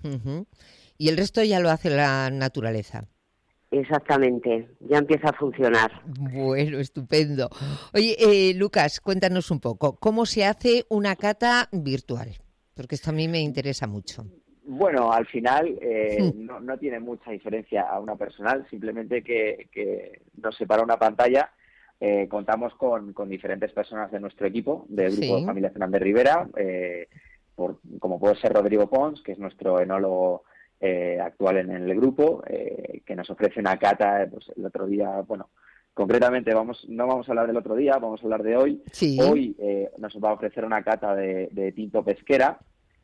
Y el resto ya lo hace la naturaleza.
Exactamente, ya empieza a funcionar.
Bueno, estupendo. Oye, Lucas, cuéntanos un poco, ¿cómo se hace una cata virtual? Porque esto a mí me interesa mucho.
Bueno, al final no tiene mucha diferencia a una personal, simplemente que nos separa una pantalla. Contamos con diferentes personas de nuestro equipo, del grupo de Familia Fernández Rivera, como puede ser Rodrigo Pons, que es nuestro enólogo actual en el grupo, que nos ofrece una cata. Pues el otro día, bueno, concretamente no vamos a hablar del otro día, vamos a hablar de hoy. Hoy nos va a ofrecer una cata de tinto pesquera,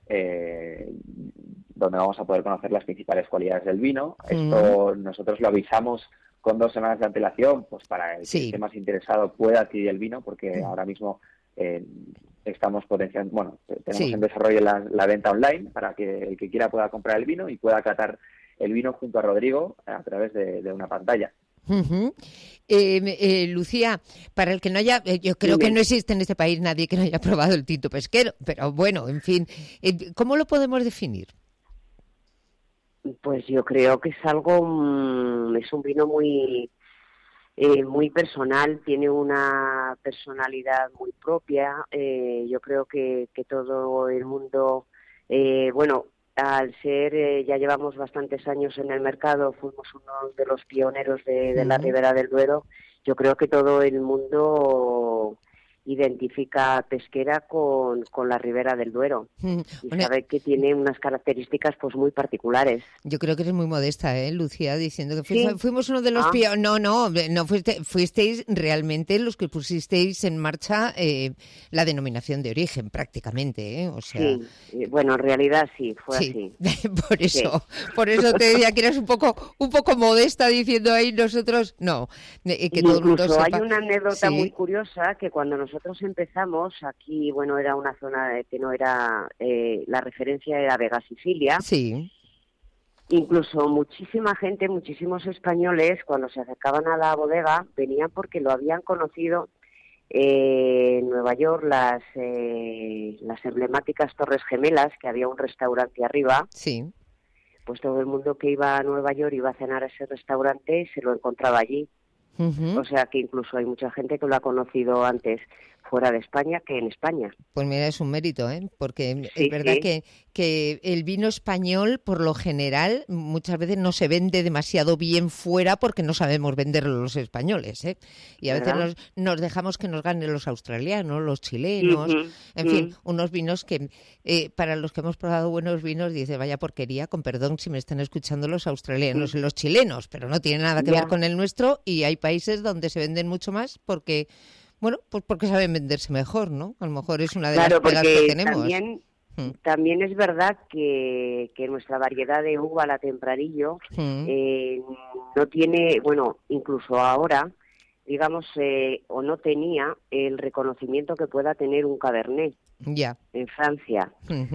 donde vamos a poder conocer las principales cualidades del vino. Esto nosotros lo avisamos con 2 semanas de antelación, pues para el que esté más interesado pueda adquirir el vino, porque ahora mismo estamos potenciando, tenemos en desarrollo la venta online para que el que quiera pueda comprar el vino y pueda catar el vino junto a Rodrigo a través de una pantalla.
Lucía, para el que no haya, yo creo que no existe en este país nadie que no haya probado el tinto pesquero, pero bueno, en fin, ¿cómo lo podemos definir?
Pues yo creo que es es un vino muy personal, tiene una personalidad muy propia. Yo creo que todo el mundo, al ser, ya llevamos bastantes años en el mercado, fuimos uno de los pioneros de la Ribera del Duero. Yo creo que todo el mundo identifica Pesquera con la Ribera del Duero y sabe que tiene unas características pues muy particulares.
Yo creo que eres muy modesta, Lucía, diciendo que fuimos uno de los pioneros. No fuisteis realmente los que pusisteis en marcha la denominación de origen, prácticamente, o sea...
Sí, bueno, en realidad sí, fue así.
Por eso te decía que eras un poco modesta diciendo ahí nosotros, no, que todo el mundo sepa.
Hay una anécdota muy curiosa, que cuando nosotros empezamos, aquí, era una zona que no era, la referencia era Vega Sicilia.
Sí.
Incluso muchísima gente, muchísimos españoles, cuando se acercaban a la bodega, venían porque lo habían conocido en Nueva York, las emblemáticas Torres Gemelas, que había un restaurante arriba.
Sí.
Pues todo el mundo que iba a Nueva York iba a cenar a ese restaurante y se lo encontraba allí. O sea que incluso hay mucha gente que lo ha conocido antes fuera de España que en España.
Pues mira, es un mérito, ¿eh? Porque
Sí,
es verdad
sí.
que el vino español, por lo general, muchas veces no se vende demasiado bien fuera porque no sabemos venderlo los españoles, ¿eh? Y a veces
¿Verdad?
nos dejamos que nos ganen los australianos, los chilenos, en fin, unos vinos que para los que hemos probado buenos vinos, dice, vaya porquería, con perdón si me están escuchando los australianos y los chilenos, pero no tiene nada que
Ya.
ver con el nuestro, y hay países donde se venden mucho más porque... Bueno, pues porque saben venderse mejor, ¿no? A lo mejor es una de
Claro,
las pegas que
porque
tenemos.
también es verdad que nuestra variedad de uva, la Tempranillo, no tiene, bueno, incluso ahora, digamos, o no tenía el reconocimiento que pueda tener un Cabernet
Ya.
en Francia.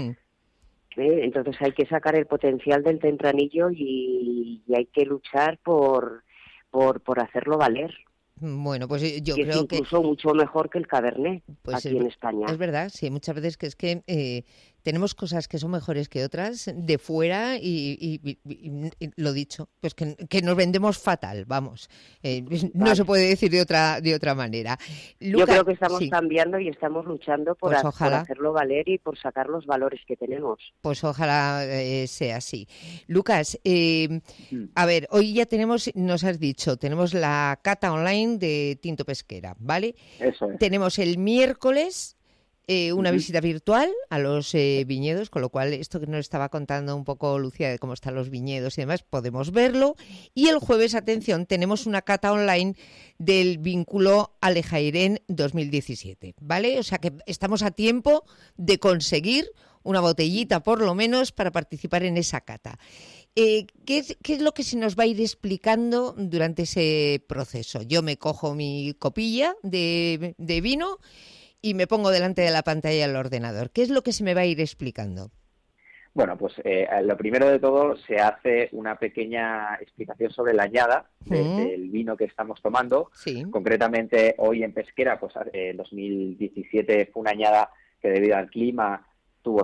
Entonces hay que sacar el potencial del Tempranillo y hay que luchar por hacerlo valer.
Bueno, pues yo
que
creo
es incluso mucho mejor que el Cabernet
pues
aquí en España.
Es verdad, sí, muchas veces que es que tenemos cosas que son mejores que otras de fuera y lo dicho, pues que nos vendemos fatal, vamos. No se puede decir de otra manera.
Yo
Lucas,
creo que estamos
sí,
cambiando y estamos luchando por,
Pues
por
ojalá.
hacerlo valer y por sacar los valores que tenemos.
pues ojalá sea así. Lucas, a ver, hoy ya nos has dicho, tenemos la cata online de Tinto Pesquera, ¿vale?
Eso es.
Tenemos el miércoles una visita virtual a los viñedos, con lo cual esto que nos estaba contando un poco Lucía de cómo están los viñedos y demás, podemos verlo. Y el jueves, atención, tenemos una cata online del vínculo Alejairén 2017, ¿vale? O sea que estamos a tiempo de conseguir una botellita por lo menos para participar en esa cata. ¿Qué es lo que se nos va a ir explicando durante ese proceso? Yo me cojo mi copilla de vino y me pongo delante de la pantalla del ordenador. ¿Qué es lo que se me va a ir explicando?
Bueno, pues lo primero de todo se hace una pequeña explicación sobre la añada del vino que estamos tomando.
Sí.
Concretamente, hoy en Pesquera, pues 2017 fue una añada que debido al clima tuvo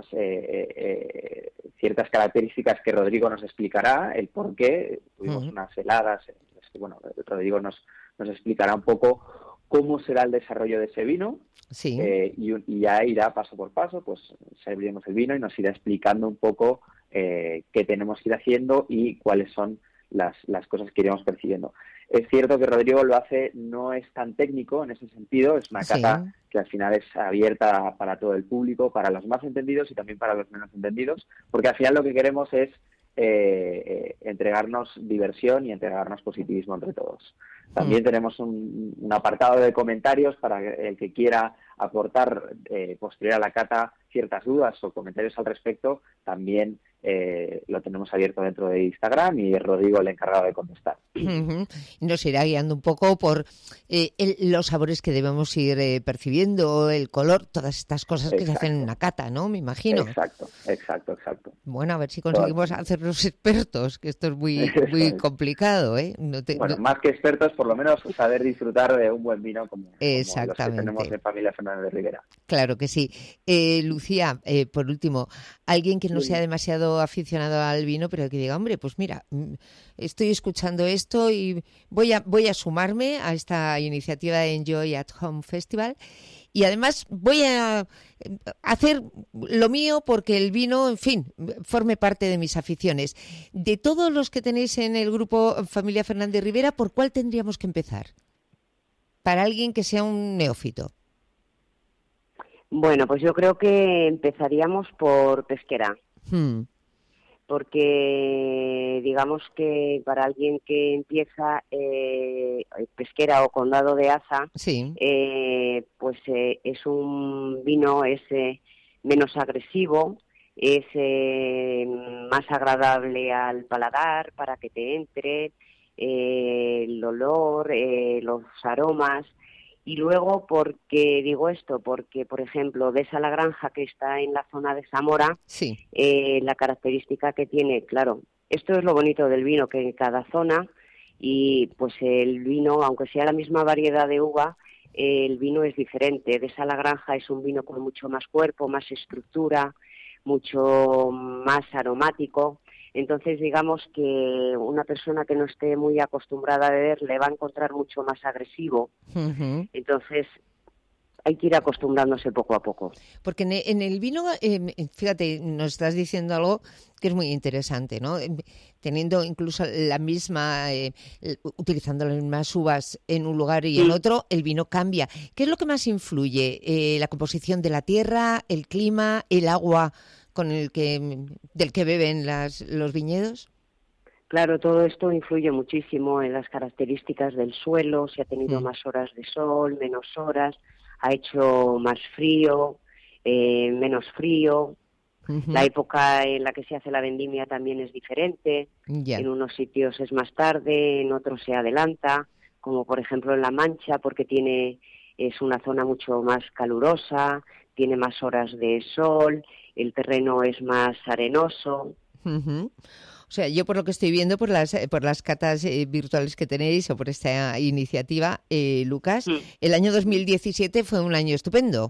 ciertas características que Rodrigo nos explicará el por qué. Tuvimos unas heladas. Bueno, Rodrigo nos explicará un poco cómo será el desarrollo de ese vino.
Sí.
Y ya irá paso por paso, pues serviremos el vino y nos irá explicando un poco qué tenemos que ir haciendo y cuáles son las cosas que iremos percibiendo. Es cierto que Rodrigo lo hace, no es tan técnico en ese sentido, es una cata que al final es abierta para todo el público, para los más entendidos y también para los menos entendidos, porque al final lo que queremos es entregarnos diversión y entregarnos positivismo entre todos. También tenemos un apartado de comentarios para el que quiera aportar posterior a la cata ciertas dudas o comentarios al respecto. También lo tenemos abierto dentro de Instagram y es Rodrigo el encargado de contestar.
Nos irá guiando un poco por los sabores que debemos ir percibiendo, el color, todas estas cosas que se hacen en una cata, ¿no? Me imagino.
Exacto.
Bueno, a ver si conseguimos hacernos expertos, que esto es muy complicado, ¿eh?
Más que expertos, por lo menos saber disfrutar de un buen vino como los que
Exactamente.
tenemos en Familia Fernández de Rivera.
Claro que sí. Lucía, por último, alguien que no sea demasiado aficionado al vino, pero que diga, hombre, pues mira, estoy escuchando esto y voy a sumarme a esta iniciativa de Enjoy at Home Festival y además voy a hacer lo mío porque el vino, en fin, forme parte de mis aficiones. De todos los que tenéis en el grupo Familia Fernández Rivera, ¿por cuál tendríamos que empezar? Para alguien que sea un neófito.
Bueno, pues yo creo que empezaríamos por Pesquera. Porque digamos que para alguien que empieza Pesquera o Condado de Aza, pues es un vino menos agresivo, es más agradable al paladar para que te entre el olor, los aromas. Y luego, porque digo esto, porque, por ejemplo, Dehesa La Granja, que está en la zona de Zamora, la característica que tiene, claro, esto es lo bonito del vino, que en cada zona, y pues el vino, aunque sea la misma variedad de uva, el vino es diferente. Dehesa La Granja es un vino con mucho más cuerpo, más estructura, mucho más aromático. Entonces, digamos que una persona que no esté muy acostumbrada a beber le va a encontrar mucho más agresivo.
Ujú.
Entonces, hay que ir acostumbrándose poco a poco.
Porque en el vino, fíjate, nos estás diciendo algo que es muy interesante, ¿no? Teniendo incluso la misma, utilizando las mismas uvas en un lugar y en otro, el vino cambia. ¿Qué es lo que más influye? ¿La composición de la tierra, el clima, el agua del que beben los viñedos?
Claro, todo esto influye muchísimo en las características del suelo, si ha tenido más horas de sol, menos horas, ha hecho más frío, menos frío. La época en la que se hace la vendimia también es diferente.
Ya.
En unos sitios es más tarde, en otros se adelanta, como por ejemplo en La Mancha, porque es una zona mucho más calurosa, tiene más horas de sol, el terreno es más arenoso.
Ujú. O sea, yo por lo que estoy viendo, por las catas virtuales que tenéis o por esta iniciativa, Lucas, el año 2017 fue un año estupendo.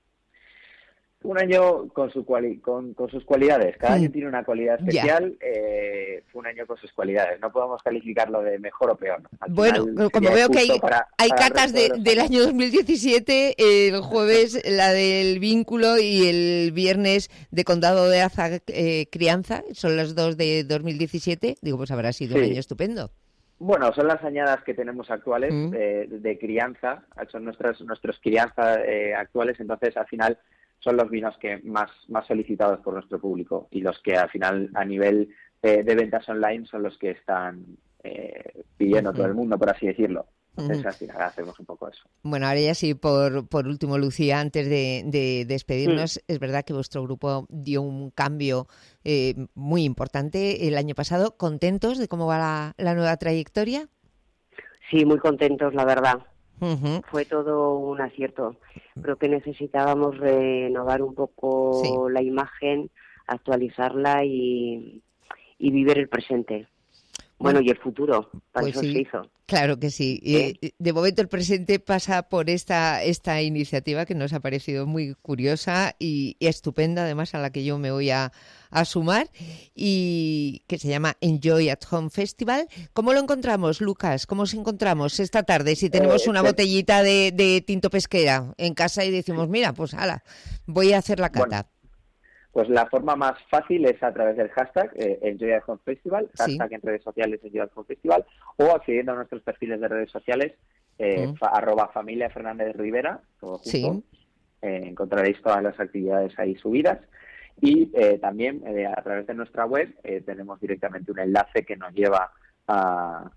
Un año con sus cualidades. Cada año tiene una cualidad especial. Fue un año con sus cualidades. No podemos calificarlo de mejor o peor.
Bueno, como veo que hay catas del año 2017, el jueves la del vínculo y el viernes de Condado de Aza Crianza, son las dos de 2017, digo, pues habrá sido un año estupendo.
Bueno, son las añadas que tenemos actuales de crianza, son nuestros crianza actuales, entonces al final son los vinos que más solicitados por nuestro público y los que al final a nivel de ventas online son los que están pidiendo todo el mundo, por así decirlo. Entonces al final hacemos un poco eso.
Bueno, ahora ya sí, por último, Lucía, antes de despedirnos, es verdad que vuestro grupo dio un cambio muy importante el año pasado. ¿Contentos de cómo va la nueva trayectoria?
Sí, muy contentos, la verdad. Fue todo un acierto. Creo que necesitábamos renovar un poco la imagen, actualizarla y vivir el presente. Bueno, y el futuro, para
pues
eso se hizo.
Claro que sí. De momento el presente pasa por esta iniciativa que nos ha parecido muy curiosa y estupenda, además a la que yo me voy a sumar, y que se llama Enjoy at Home Festival. ¿Cómo lo encontramos, Lucas? ¿Cómo os encontramos esta tarde? Si tenemos una botellita de tinto pesquera en casa y decimos, mira, pues ala, voy a hacer la cata.
Bueno, pues la forma más fácil es a través del hashtag Enjoy at Home Festival, hashtag en redes sociales Enjoy at Home Festival, o accediendo a nuestros perfiles de redes sociales, @familia Fernández Rivera, todo junto. Encontraréis todas las actividades ahí subidas. Y también a través de nuestra web tenemos directamente un enlace que nos lleva a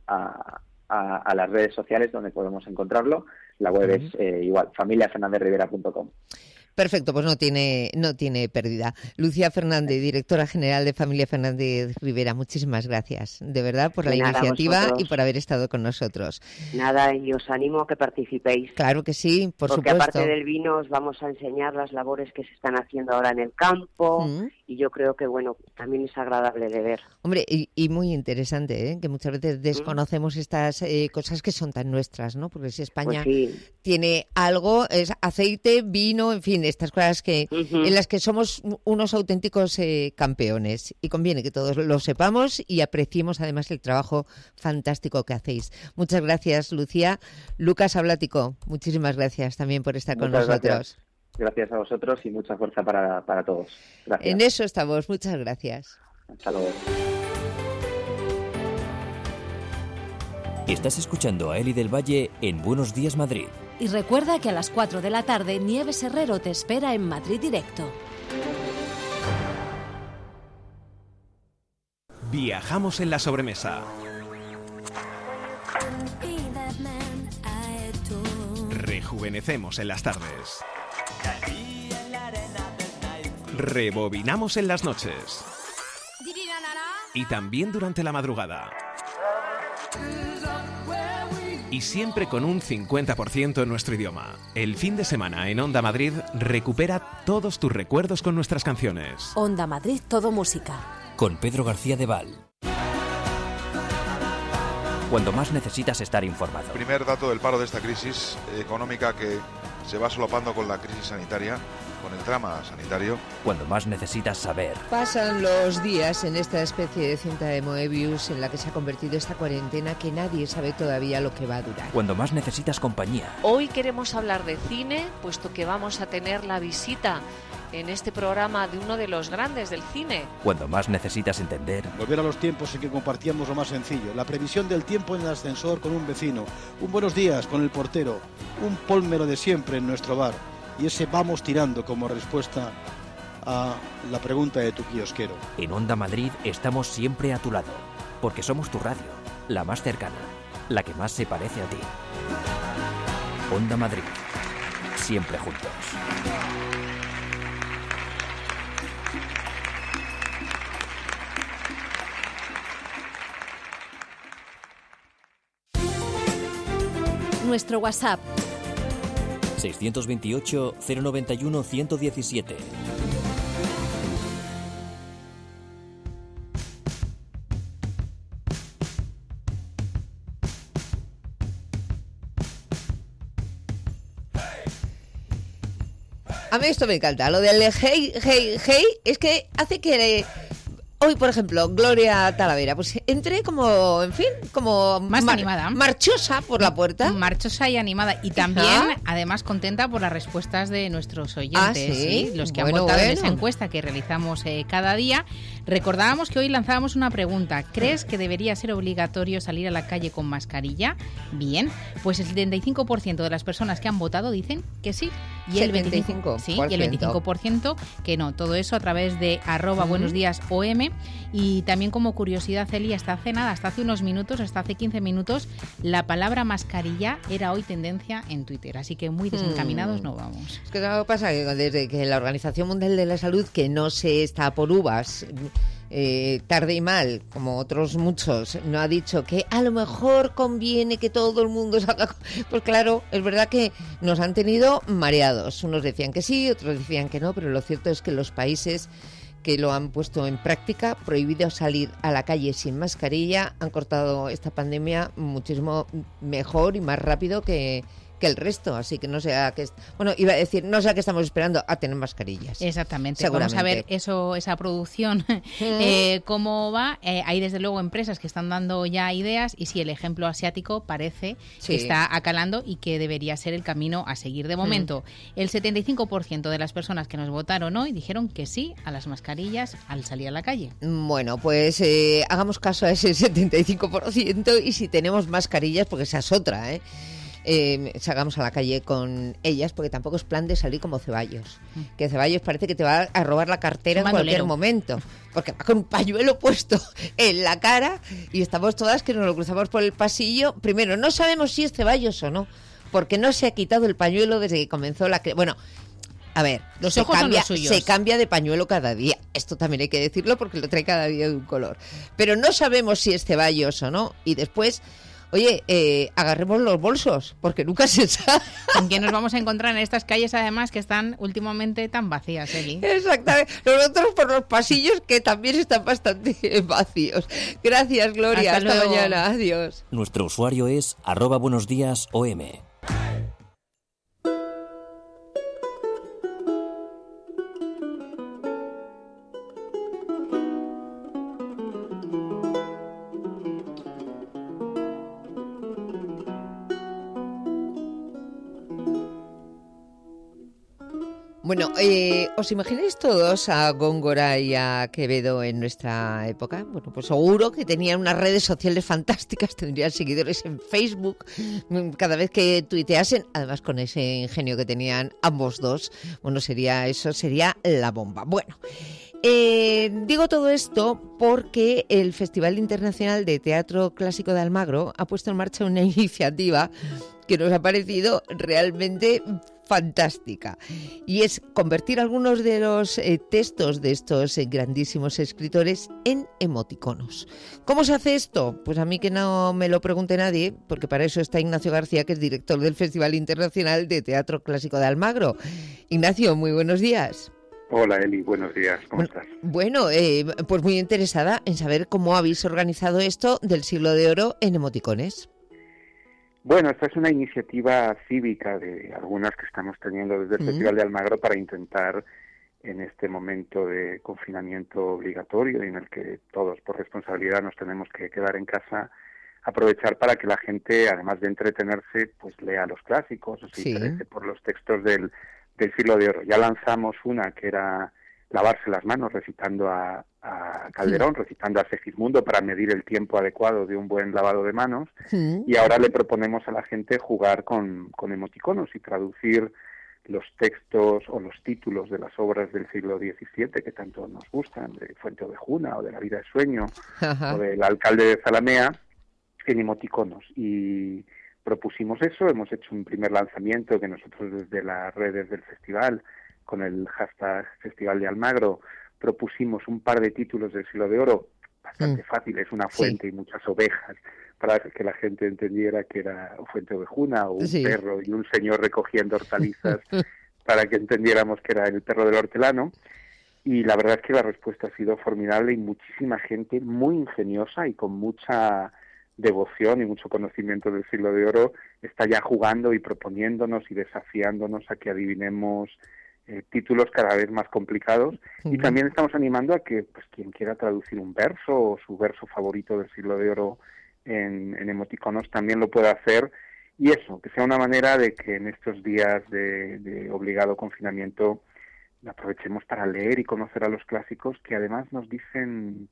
las redes sociales donde podemos encontrarlo. La web es igual, familiafernandezrivera.com.
Perfecto, pues no tiene pérdida. Lucía Fernández, directora general de Familia Fernández Rivera, muchísimas gracias, de verdad, por la iniciativa y por haber estado con nosotros.
Nada, y os animo a que participéis.
Claro que sí, por
porque
supuesto.
Porque aparte del vino os vamos a enseñar las labores que se están haciendo ahora en el campo y yo creo que, bueno, también es agradable de ver.
Hombre, y muy interesante, que muchas veces desconocemos estas cosas que son tan nuestras, ¿no? Porque si España tiene algo, es aceite, vino, en fin, estas cosas en las que somos unos auténticos campeones, y conviene que todos lo sepamos y apreciemos además el trabajo fantástico que hacéis. Muchas gracias, Lucía. Lucas Ablático, muchísimas gracias también por estar con nosotros.
Gracias a vosotros y mucha fuerza para todos. Gracias.
En eso estamos, muchas gracias.
Hasta luego.
Estás escuchando a Eli del Valle en Buenos Días Madrid.
Y recuerda que a las 4 de la tarde Nieves Herrero te espera en Madrid Directo.
Viajamos en la sobremesa. Rejuvenecemos en las tardes. Rebobinamos en las noches. Y también durante la madrugada. Y siempre con un 50% en nuestro idioma. El fin de semana en Onda Madrid recupera todos tus recuerdos con nuestras canciones.
Onda Madrid, todo música.
Con Pedro García de Val. Cuando más necesitas estar informado.
Primer dato del paro de esta crisis económica que se va solapando con la crisis sanitaria.
con el drama sanitario.
Cuando más necesitas saber.
Pasan los días en esta especie de cinta de Moebius en la que se ha convertido esta cuarentena que nadie sabe todavía lo que va a durar.
Cuando más necesitas compañía.
Hoy queremos hablar de cine, puesto que vamos a tener la visita en este programa de uno de los grandes del cine.
Cuando más necesitas entender.
Volver a los tiempos en que compartíamos lo más sencillo, la previsión del tiempo en el ascensor con un vecino, un buenos días con el portero, un polmero de siempre en nuestro bar y ese vamos tirando como respuesta a la pregunta de tu kiosquero.
En Onda Madrid estamos siempre a tu lado, porque somos tu radio, la más cercana, la que más se parece a ti. Onda Madrid, siempre juntos.
Nuestro WhatsApp
628 091 117.
A mí esto me encanta, lo del hey, hey, hey, es que hace que... Hoy, por ejemplo, Gloria Talavera, pues entré como, en fin, como...
Más animada.
Marchosa por la puerta.
Marchosa y animada. Y también, además, contenta por las respuestas de nuestros oyentes.
¿Sí?
Los que han votado en esa encuesta que realizamos cada día. Recordábamos que hoy lanzábamos una pregunta. ¿Crees que debería ser obligatorio salir a la calle con mascarilla? Bien, pues el 75% de las personas que han votado dicen que sí. Y el 25%, sí, y el 25% que no. Todo eso a través de @buenosdías_om. Y también como curiosidad, Celia, hasta hace unos minutos, hasta hace 15 minutos, la palabra mascarilla era hoy tendencia en Twitter. Así que muy desencaminados no vamos.
Es que lo que pasa es que desde que la Organización Mundial de la Salud, que no se está por uvas, tarde y mal, como otros muchos, no ha dicho que a lo mejor conviene que todo el mundo salga. Pues claro, es verdad que nos han tenido mareados. Unos decían que sí, otros decían que no, pero lo cierto es que los países que lo han puesto en práctica, prohibido salir a la calle sin mascarilla, han cortado esta pandemia muchísimo mejor y más rápido que el resto, así que no sé a qué... Bueno, iba a decir, no sé a qué estamos esperando, a tener mascarillas.
Exactamente, vamos a ver esa producción, cómo va. Hay desde luego empresas que están dando ya ideas y sí, el ejemplo asiático parece que está acalando y que debería ser el camino a seguir. De momento, el 75% de las personas que nos votaron hoy dijeron que sí a las mascarillas al salir a la calle.
Bueno, pues hagamos caso a ese 75% y si tenemos mascarillas, porque esa es otra, salgamos a la calle con ellas, porque tampoco es plan de salir como Ceballos, que Ceballos parece que te va a robar la cartera en cualquier momento, porque va con un pañuelo puesto en la cara y estamos todas que nos lo cruzamos por el pasillo. Primero, no sabemos si es Ceballos o no, porque no se ha quitado el pañuelo desde que comenzó la... Bueno, a ver,
los ojos son los suyos.
Se cambia de pañuelo cada día. Esto también hay que decirlo porque lo trae cada día de un color. Pero no sabemos si es Ceballos o no. Y después... Oye, agarremos los bolsos, porque nunca se sabe.
¿Con quién nos vamos a encontrar en estas calles, además, que están últimamente tan vacías, Eli?
Exactamente. Nosotros por los pasillos, que también están bastante vacíos. Gracias, Gloria. Hasta mañana. Adiós.
Nuestro usuario es @buenosdías_om.
Bueno, ¿os imagináis todos a Góngora y a Quevedo en nuestra época? Bueno, pues seguro que tenían unas redes sociales fantásticas, tendrían seguidores en Facebook, cada vez que tuiteasen, además con ese ingenio que tenían ambos dos, bueno, sería la bomba. Bueno, digo todo esto porque el Festival Internacional de Teatro Clásico de Almagro ha puesto en marcha una iniciativa que nos ha parecido realmente fantástica, y es convertir algunos de los textos de estos grandísimos escritores en emoticonos. ¿Cómo se hace esto? Pues a mí que no me lo pregunte nadie, porque para eso está Ignacio García, que es director del Festival Internacional de Teatro Clásico de Almagro. Ignacio, muy buenos días.
Hola Eli, buenos días, ¿cómo estás?
Bueno, pues muy interesada en saber cómo habéis organizado esto del Siglo de Oro en emoticones.
Bueno, esta es una iniciativa cívica de algunas que estamos teniendo desde el Festival de Almagro para intentar, en este momento de confinamiento obligatorio y en el que todos por responsabilidad nos tenemos que quedar en casa, aprovechar para que la gente, además de entretenerse, pues lea los clásicos o se interese por los textos del Siglo de Oro. Ya lanzamos una que era lavarse las manos recitando a Calderón, recitando a Segismundo para medir el tiempo adecuado de un buen lavado de manos, y ahora le proponemos a la gente jugar con emoticonos y traducir los textos o los títulos de las obras del siglo XVII que tanto nos gustan, de Fuenteovejuna o de La vida de sueño o del alcalde de Zalamea, en emoticonos. Y propusimos eso, hemos hecho un primer lanzamiento que nosotros desde las redes del festival, con el hashtag Festival de Almagro, propusimos un par de títulos del Siglo de Oro, bastante fáciles, una fuente y muchas ovejas, para que la gente entendiera que era Fuenteovejuna o un perro y un señor recogiendo hortalizas, para que entendiéramos que era el perro del hortelano. Y la verdad es que la respuesta ha sido formidable y muchísima gente muy ingeniosa y con mucha devoción y mucho conocimiento del Siglo de Oro está ya jugando y proponiéndonos y desafiándonos a que adivinemos títulos cada vez más complicados. Y también estamos animando a que pues quien quiera traducir un verso o su verso favorito del Siglo de Oro en emoticonos también lo pueda hacer, y eso, que sea una manera de que en estos días de obligado confinamiento aprovechemos para leer y conocer a los clásicos, que además nos dicen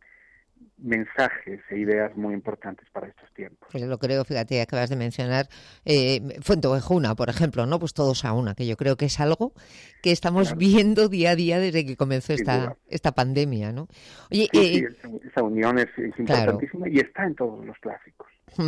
mensajes e ideas muy importantes para estos tiempos.
Pues lo creo, fíjate, acabas de mencionar Fuenteovejuna, por ejemplo, ¿no? Pues todos a una, que yo creo que es algo que estamos viendo día a día desde que comenzó esta pandemia, ¿no? Oye,
esa unión es importantísima y está en todos los clásicos.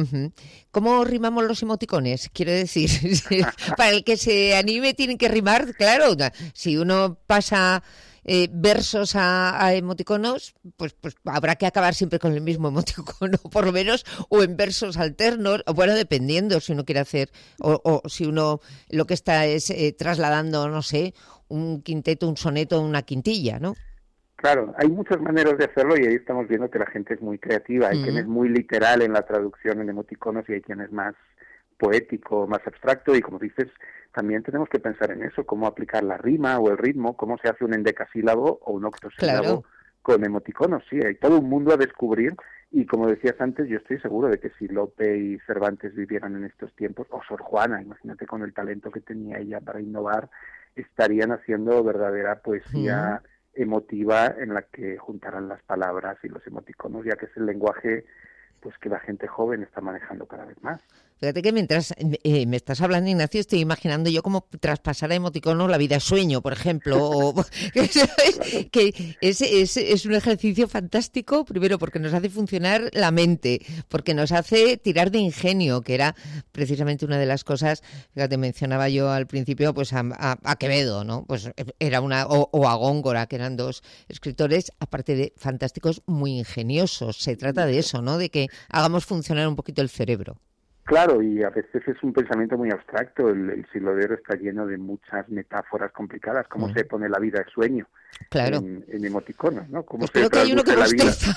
¿Cómo rimamos los emoticones? Quiero decir, para el que se anime tienen que rimar, claro. Si uno pasa versos a emoticonos, pues habrá que acabar siempre con el mismo emoticono, por lo menos, o en versos alternos, o bueno, dependiendo si uno quiere hacer, o si uno lo que está es trasladando, no sé, un quinteto, un soneto, una quintilla, ¿no?
Claro, hay muchas maneras de hacerlo y ahí estamos viendo que la gente es muy creativa. Hay quien es muy literal en la traducción en emoticonos y hay quien es más poético, más abstracto, y como dices, también tenemos que pensar en eso, cómo aplicar la rima o el ritmo, cómo se hace un endecasílabo o un octosílabo con emoticonos. Sí, hay todo un mundo a descubrir y como decías antes, yo estoy seguro de que si Lope y Cervantes vivieran en estos tiempos, o Sor Juana, imagínate con el talento que tenía ella para innovar, estarían haciendo verdadera poesía emotiva en la que juntaran las palabras y los emoticonos, ya que es el lenguaje pues que la gente joven está manejando cada vez más.
Fíjate que mientras me estás hablando, Ignacio, estoy imaginando yo cómo traspasar a emoticonos La vida es sueño, por ejemplo, o, que es un ejercicio fantástico, primero porque nos hace funcionar la mente, porque nos hace tirar de ingenio, que era precisamente una de las cosas, fíjate, mencionaba yo al principio pues a Quevedo, ¿no? Pues era o a Góngora, que eran dos escritores, aparte de fantásticos, muy ingeniosos. Se trata de eso, ¿no? De que hagamos funcionar un poquito el cerebro.
Claro, y a veces es un pensamiento muy abstracto. El Siglo de Oro está lleno de muchas metáforas complicadas. ¿Cómo se pone la vida de sueño? Claro. En emoticonos, ¿no? ¿Cómo
pues creo que hay uno que lo bosteza.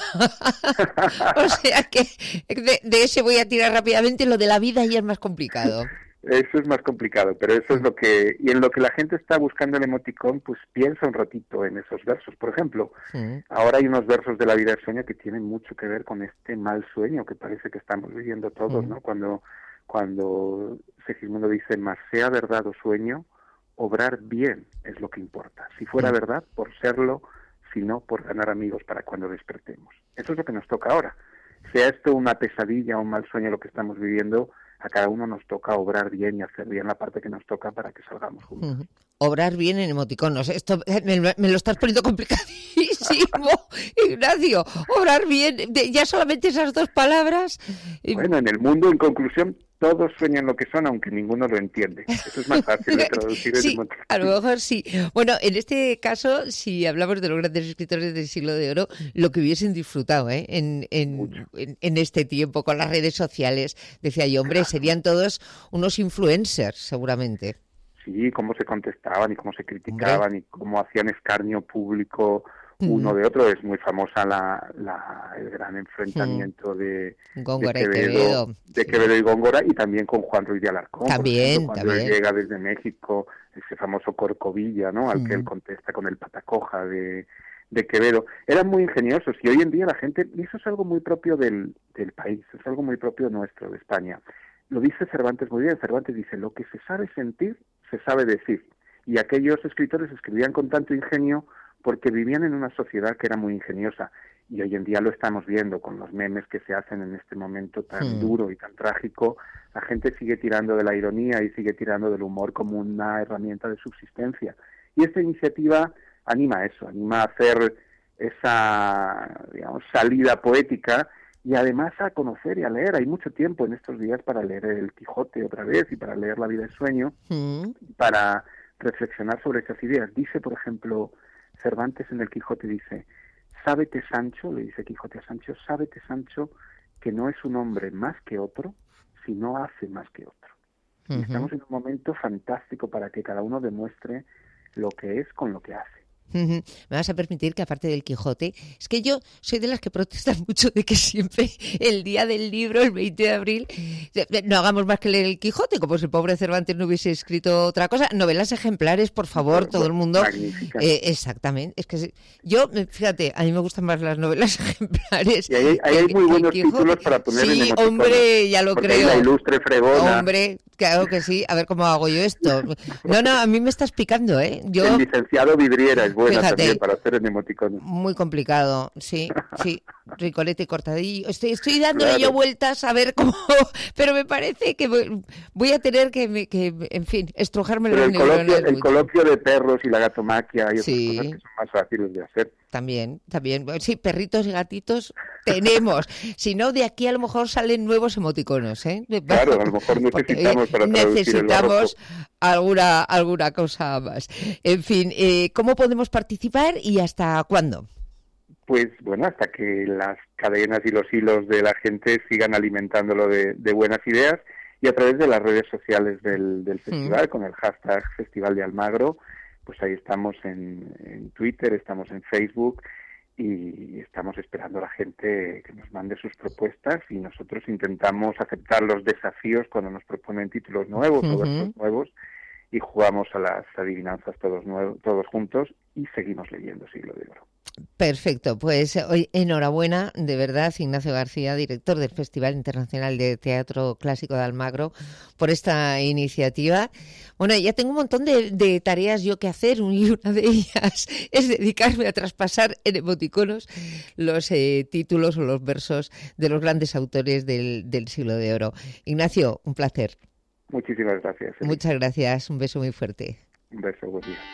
O sea que de ese voy a tirar rápidamente. Lo de la vida ya es más complicado.
Eso es más complicado, pero eso es lo que... Y en lo que la gente está buscando el emoticón, pues piensa un ratito en esos versos. Por ejemplo, ahora hay unos versos de La vida del sueño que tienen mucho que ver con este mal sueño que parece que estamos viviendo todos, ¿no? Cuando Segismundo dice, mas sea verdad o sueño, obrar bien es lo que importa. Si fuera verdad, por serlo, si no, por ganar amigos para cuando despertemos. Eso es lo que nos toca ahora. Sea esto una pesadilla o un mal sueño lo que estamos viviendo, a cada uno nos toca obrar bien y hacer bien la parte que nos toca para que salgamos juntos.
Obrar bien en emoticonos. Esto me lo estás poniendo complicadísimo, Ignacio. Obrar bien, ya solamente esas dos palabras.
Bueno, en el mundo, en conclusión, todos sueñan lo que son, aunque ninguno lo entiende. Eso es más fácil de traducir.
Sí, a lo mejor sí. Bueno, en este caso, si hablamos de los grandes escritores del Siglo de Oro, lo que hubiesen disfrutado en este tiempo con las redes sociales, decía yo, hombre, serían todos unos influencers, seguramente.
Sí, cómo se contestaban y cómo se criticaban y cómo hacían escarnio público uno de otro. Es muy famosa el gran enfrentamiento de Quevedo y Góngora, y también con Juan Ruiz de Alarcón.
También,
cuando él llega desde México, ese famoso Corcovilla, ¿no? Al que él contesta con el patacoja de Quevedo. Eran muy ingeniosos, y hoy en día la gente, y eso es algo muy propio del país, es algo muy propio nuestro, de España. Lo dice Cervantes muy bien. Cervantes dice: lo que se sabe sentir, se sabe decir. Y aquellos escritores escribían con tanto ingenio porque vivían en una sociedad que era muy ingeniosa. Y hoy en día lo estamos viendo con los memes que se hacen en este momento tan duro y tan trágico. La gente sigue tirando de la ironía y sigue tirando del humor como una herramienta de subsistencia. Y esta iniciativa anima a eso, anima a hacer esa, digamos, salida poética, y además a conocer y a leer. Hay mucho tiempo en estos días para leer el Quijote otra vez, y para leer La vida es sueño, para reflexionar sobre esas ideas. Dice, por ejemplo, Cervantes en el Quijote, dice: sábete, Sancho, le dice Quijote a Sancho, sábete, Sancho, que no es un hombre más que otro, sino hace más que otro. Y estamos en un momento fantástico para que cada uno demuestre lo que es con lo que hace.
Me vas a permitir que, aparte del Quijote, es que yo soy de las que protestan mucho de que siempre el día del libro, el 20 de abril, no hagamos más que leer el Quijote, como si el pobre Cervantes no hubiese escrito otra cosa. Novelas ejemplares, por favor, todo el mundo. Exactamente. Es que yo, fíjate, a mí me gustan más las novelas ejemplares.
Y ahí hay muy buenos títulos para poner en emoticonos.
Sí, hombre, ya lo creo.
La Ilustre Fregona.
Hombre, claro que sí. A ver cómo hago yo esto. No, a mí me estás picando, ¿eh?
El licenciado Vidriera es buena,
fíjate,
también para hacer en emoticono.
Muy complicado, sí. Rinconete y Cortadillo. Estoy dándole yo vueltas a ver cómo, pero me parece que voy a tener que en fin, estrujarme los neuronas.
El coloquio de perros y la gatomaquia y otras cosas que son más fáciles de hacer.
También. Sí, perritos y gatitos tenemos. Si no, de aquí a lo mejor salen nuevos emoticonos, ¿eh?
Claro, a lo mejor necesitamos para traducir el barroco.
alguna cosa más. En fin, ¿cómo podemos participar y hasta cuándo?
Pues bueno, hasta que las cadenas y los hilos de la gente sigan alimentándolo de buenas ideas, y a través de las redes sociales del festival, con el hashtag Festival de Almagro. Pues ahí estamos en Twitter, estamos en Facebook, y estamos esperando a la gente que nos mande sus propuestas, y nosotros intentamos aceptar los desafíos cuando nos proponen títulos nuevos o versos nuevos, y jugamos a las adivinanzas todos juntos, y seguimos leyendo Siglo de Oro.
Perfecto, pues hoy enhorabuena, de verdad, Ignacio García, director del Festival Internacional de Teatro Clásico de Almagro, por esta iniciativa. Bueno, ya tengo un montón de tareas yo que hacer, y una de ellas es dedicarme a traspasar en emoticonos los títulos o los versos de los grandes autores del Siglo de Oro. Ignacio, un placer.
Muchísimas gracias.
Muchas gracias, un beso muy fuerte.
Un beso, buen día.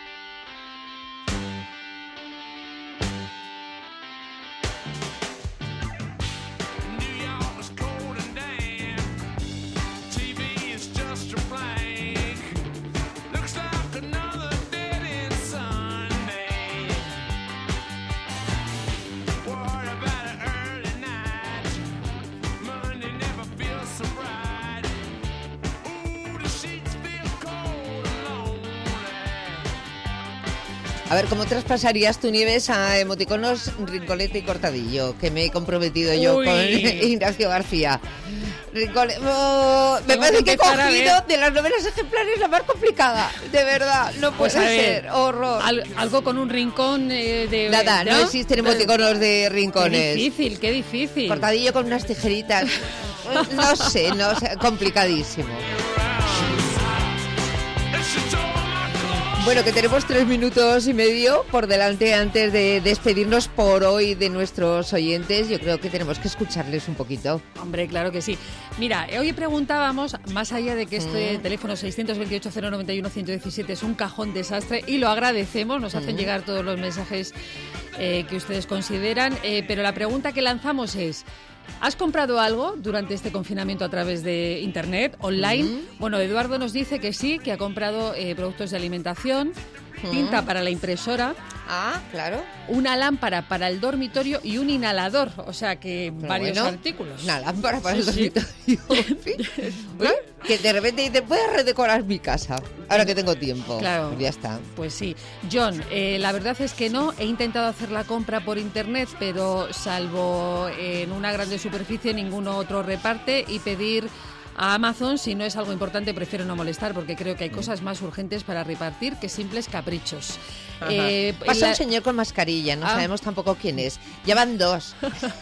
A ver, ¿cómo traspasarías tu Nieves a emoticonos Rinconete y Cortadillo? Que me he comprometido yo con Ignacio García. Me parece que he cogido de las novelas ejemplares la más complicada. De verdad, no puede ser. Horror.
Algo con un rincón de...
Nada, no existen emoticonos de rincones.
Qué difícil.
Cortadillo con unas tijeritas. No sé, complicadísimo. Bueno, que tenemos 3 minutos y medio por delante antes de despedirnos por hoy de nuestros oyentes. Yo creo que tenemos que escucharles un poquito.
Hombre, claro que sí. Mira, hoy preguntábamos, más allá de que este teléfono 628-091-117 es un cajón desastre, y lo agradecemos, nos hacen llegar todos los mensajes que ustedes consideran, pero la pregunta que lanzamos es: ¿has comprado algo durante este confinamiento a través de Internet, online? Bueno, Eduardo nos dice que sí, que ha comprado productos de alimentación,
tinta para la impresora.
Ah, claro.
Una lámpara para el dormitorio y un inhalador, o sea que
Pero
varios
bueno,
artículos.
Una lámpara para el dormitorio. Bueno, que de repente dice, voy a redecorar mi casa, ahora que tengo tiempo.
Claro.
Pues ya está.
Pues sí. John, la verdad es que no, he intentado hacer la compra por internet, pero salvo en una grande superficie, ninguno otro reparte, y pedir a Amazon, si no es algo importante, prefiero no molestar, porque creo que hay cosas más urgentes para repartir que simples caprichos.
Pasa un señor con mascarilla, no sabemos tampoco quién es. Ya van 2.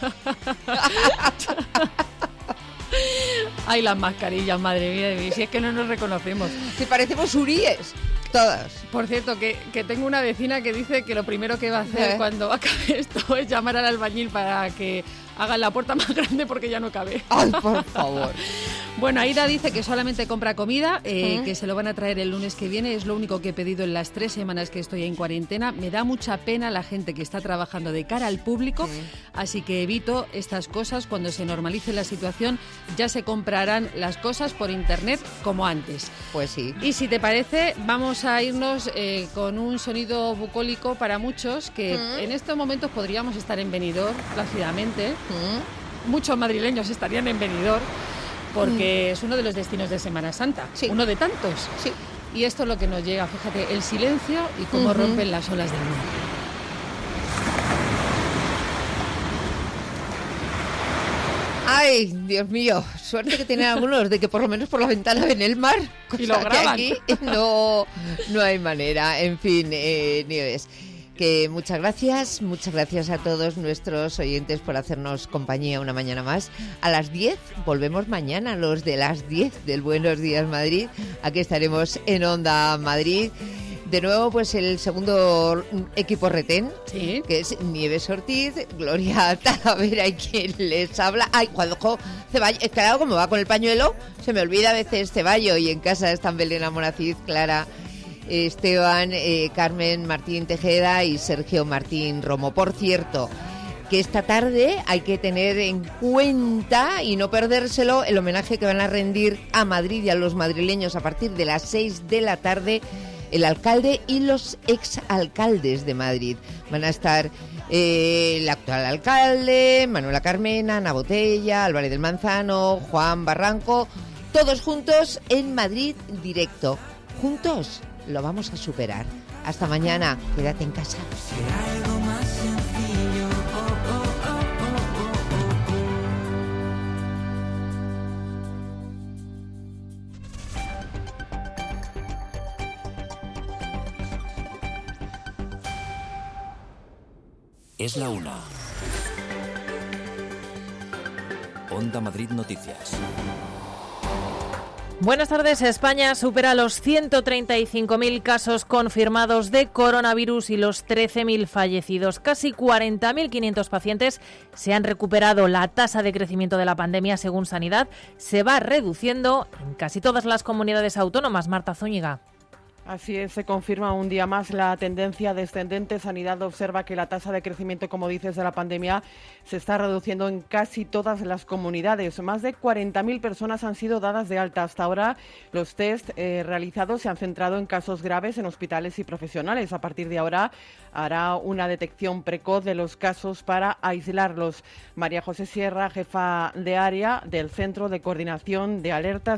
Ay, las mascarillas, madre mía de mí, si es que no nos reconocemos.
Si parecemos uríes, todas.
Por cierto, que tengo una vecina que dice que lo primero que va a hacer cuando acabe esto es llamar al albañil para que hagan la puerta más grande porque ya no cabe.
¡Ay, por favor!
Bueno, Aida dice que solamente compra comida, que se lo van a traer el lunes que viene. Es lo único que he pedido en las 3 semanas que estoy en cuarentena. Me da mucha pena la gente que está trabajando de cara al público, así que evito estas cosas. Cuando se normalice la situación, ya se comprarán las cosas por internet como antes.
Pues sí.
Y si te parece, vamos a irnos con un sonido bucólico para muchos, que en estos momentos podríamos estar en Benidorm, plácidamente. Muchos madrileños estarían en Benidorm, porque es uno de los destinos de Semana Santa, uno de tantos.
Sí.
Y esto es lo que nos llega, fíjate, el silencio y cómo rompen las olas del mar.
Ay, Dios mío, suerte que tienen algunos de que por lo menos por la ventana ven el mar.
Y lo graban.
Que aquí no hay manera. En fin, Nieves, que muchas gracias a todos nuestros oyentes por hacernos compañía una mañana más. A las 10 volvemos mañana, los de las 10 del Buenos Días Madrid. Aquí estaremos en Onda Madrid. De nuevo, pues el segundo equipo retén, que es Nieves Ortiz, Gloria Talavera y quien les habla. Ay, cuando Ceballo, es claro, como va con el pañuelo, se me olvida a veces Ceballo, y en casa están Belén Amoraciz, Clara, Esteban, Carmen Martín Tejeda y Sergio Martín Romo. Por cierto, que esta tarde hay que tener en cuenta y no perdérselo el homenaje que van a rendir a Madrid y a los madrileños a partir de las 6 de la tarde. El alcalde y los exalcaldes de Madrid. Van a estar el actual alcalde, Manuela Carmena, Ana Botella, Álvarez del Manzano, Juan Barranco, todos juntos en Madrid Directo. Juntos lo vamos a superar. Hasta mañana, quédate en casa.
Es la 1. Onda Madrid Noticias.
Buenas tardes. España supera los 135.000 casos confirmados de coronavirus y los 13.000 fallecidos. Casi 40.500 pacientes se han recuperado. La tasa de crecimiento de la pandemia, según Sanidad, se va reduciendo en casi todas las comunidades autónomas. Marta Zúñiga.
Así es, se confirma un día más la tendencia descendente. Sanidad observa que la tasa de crecimiento, como dices, de la pandemia se está reduciendo en casi todas las comunidades. Más de 40.000 personas han sido dadas de alta. Hasta ahora los test realizados se han centrado en casos graves en hospitales y profesionales. A partir de ahora hará una detección precoz de los casos para aislarlos. María José Sierra, jefa de área del Centro de Coordinación de Alertas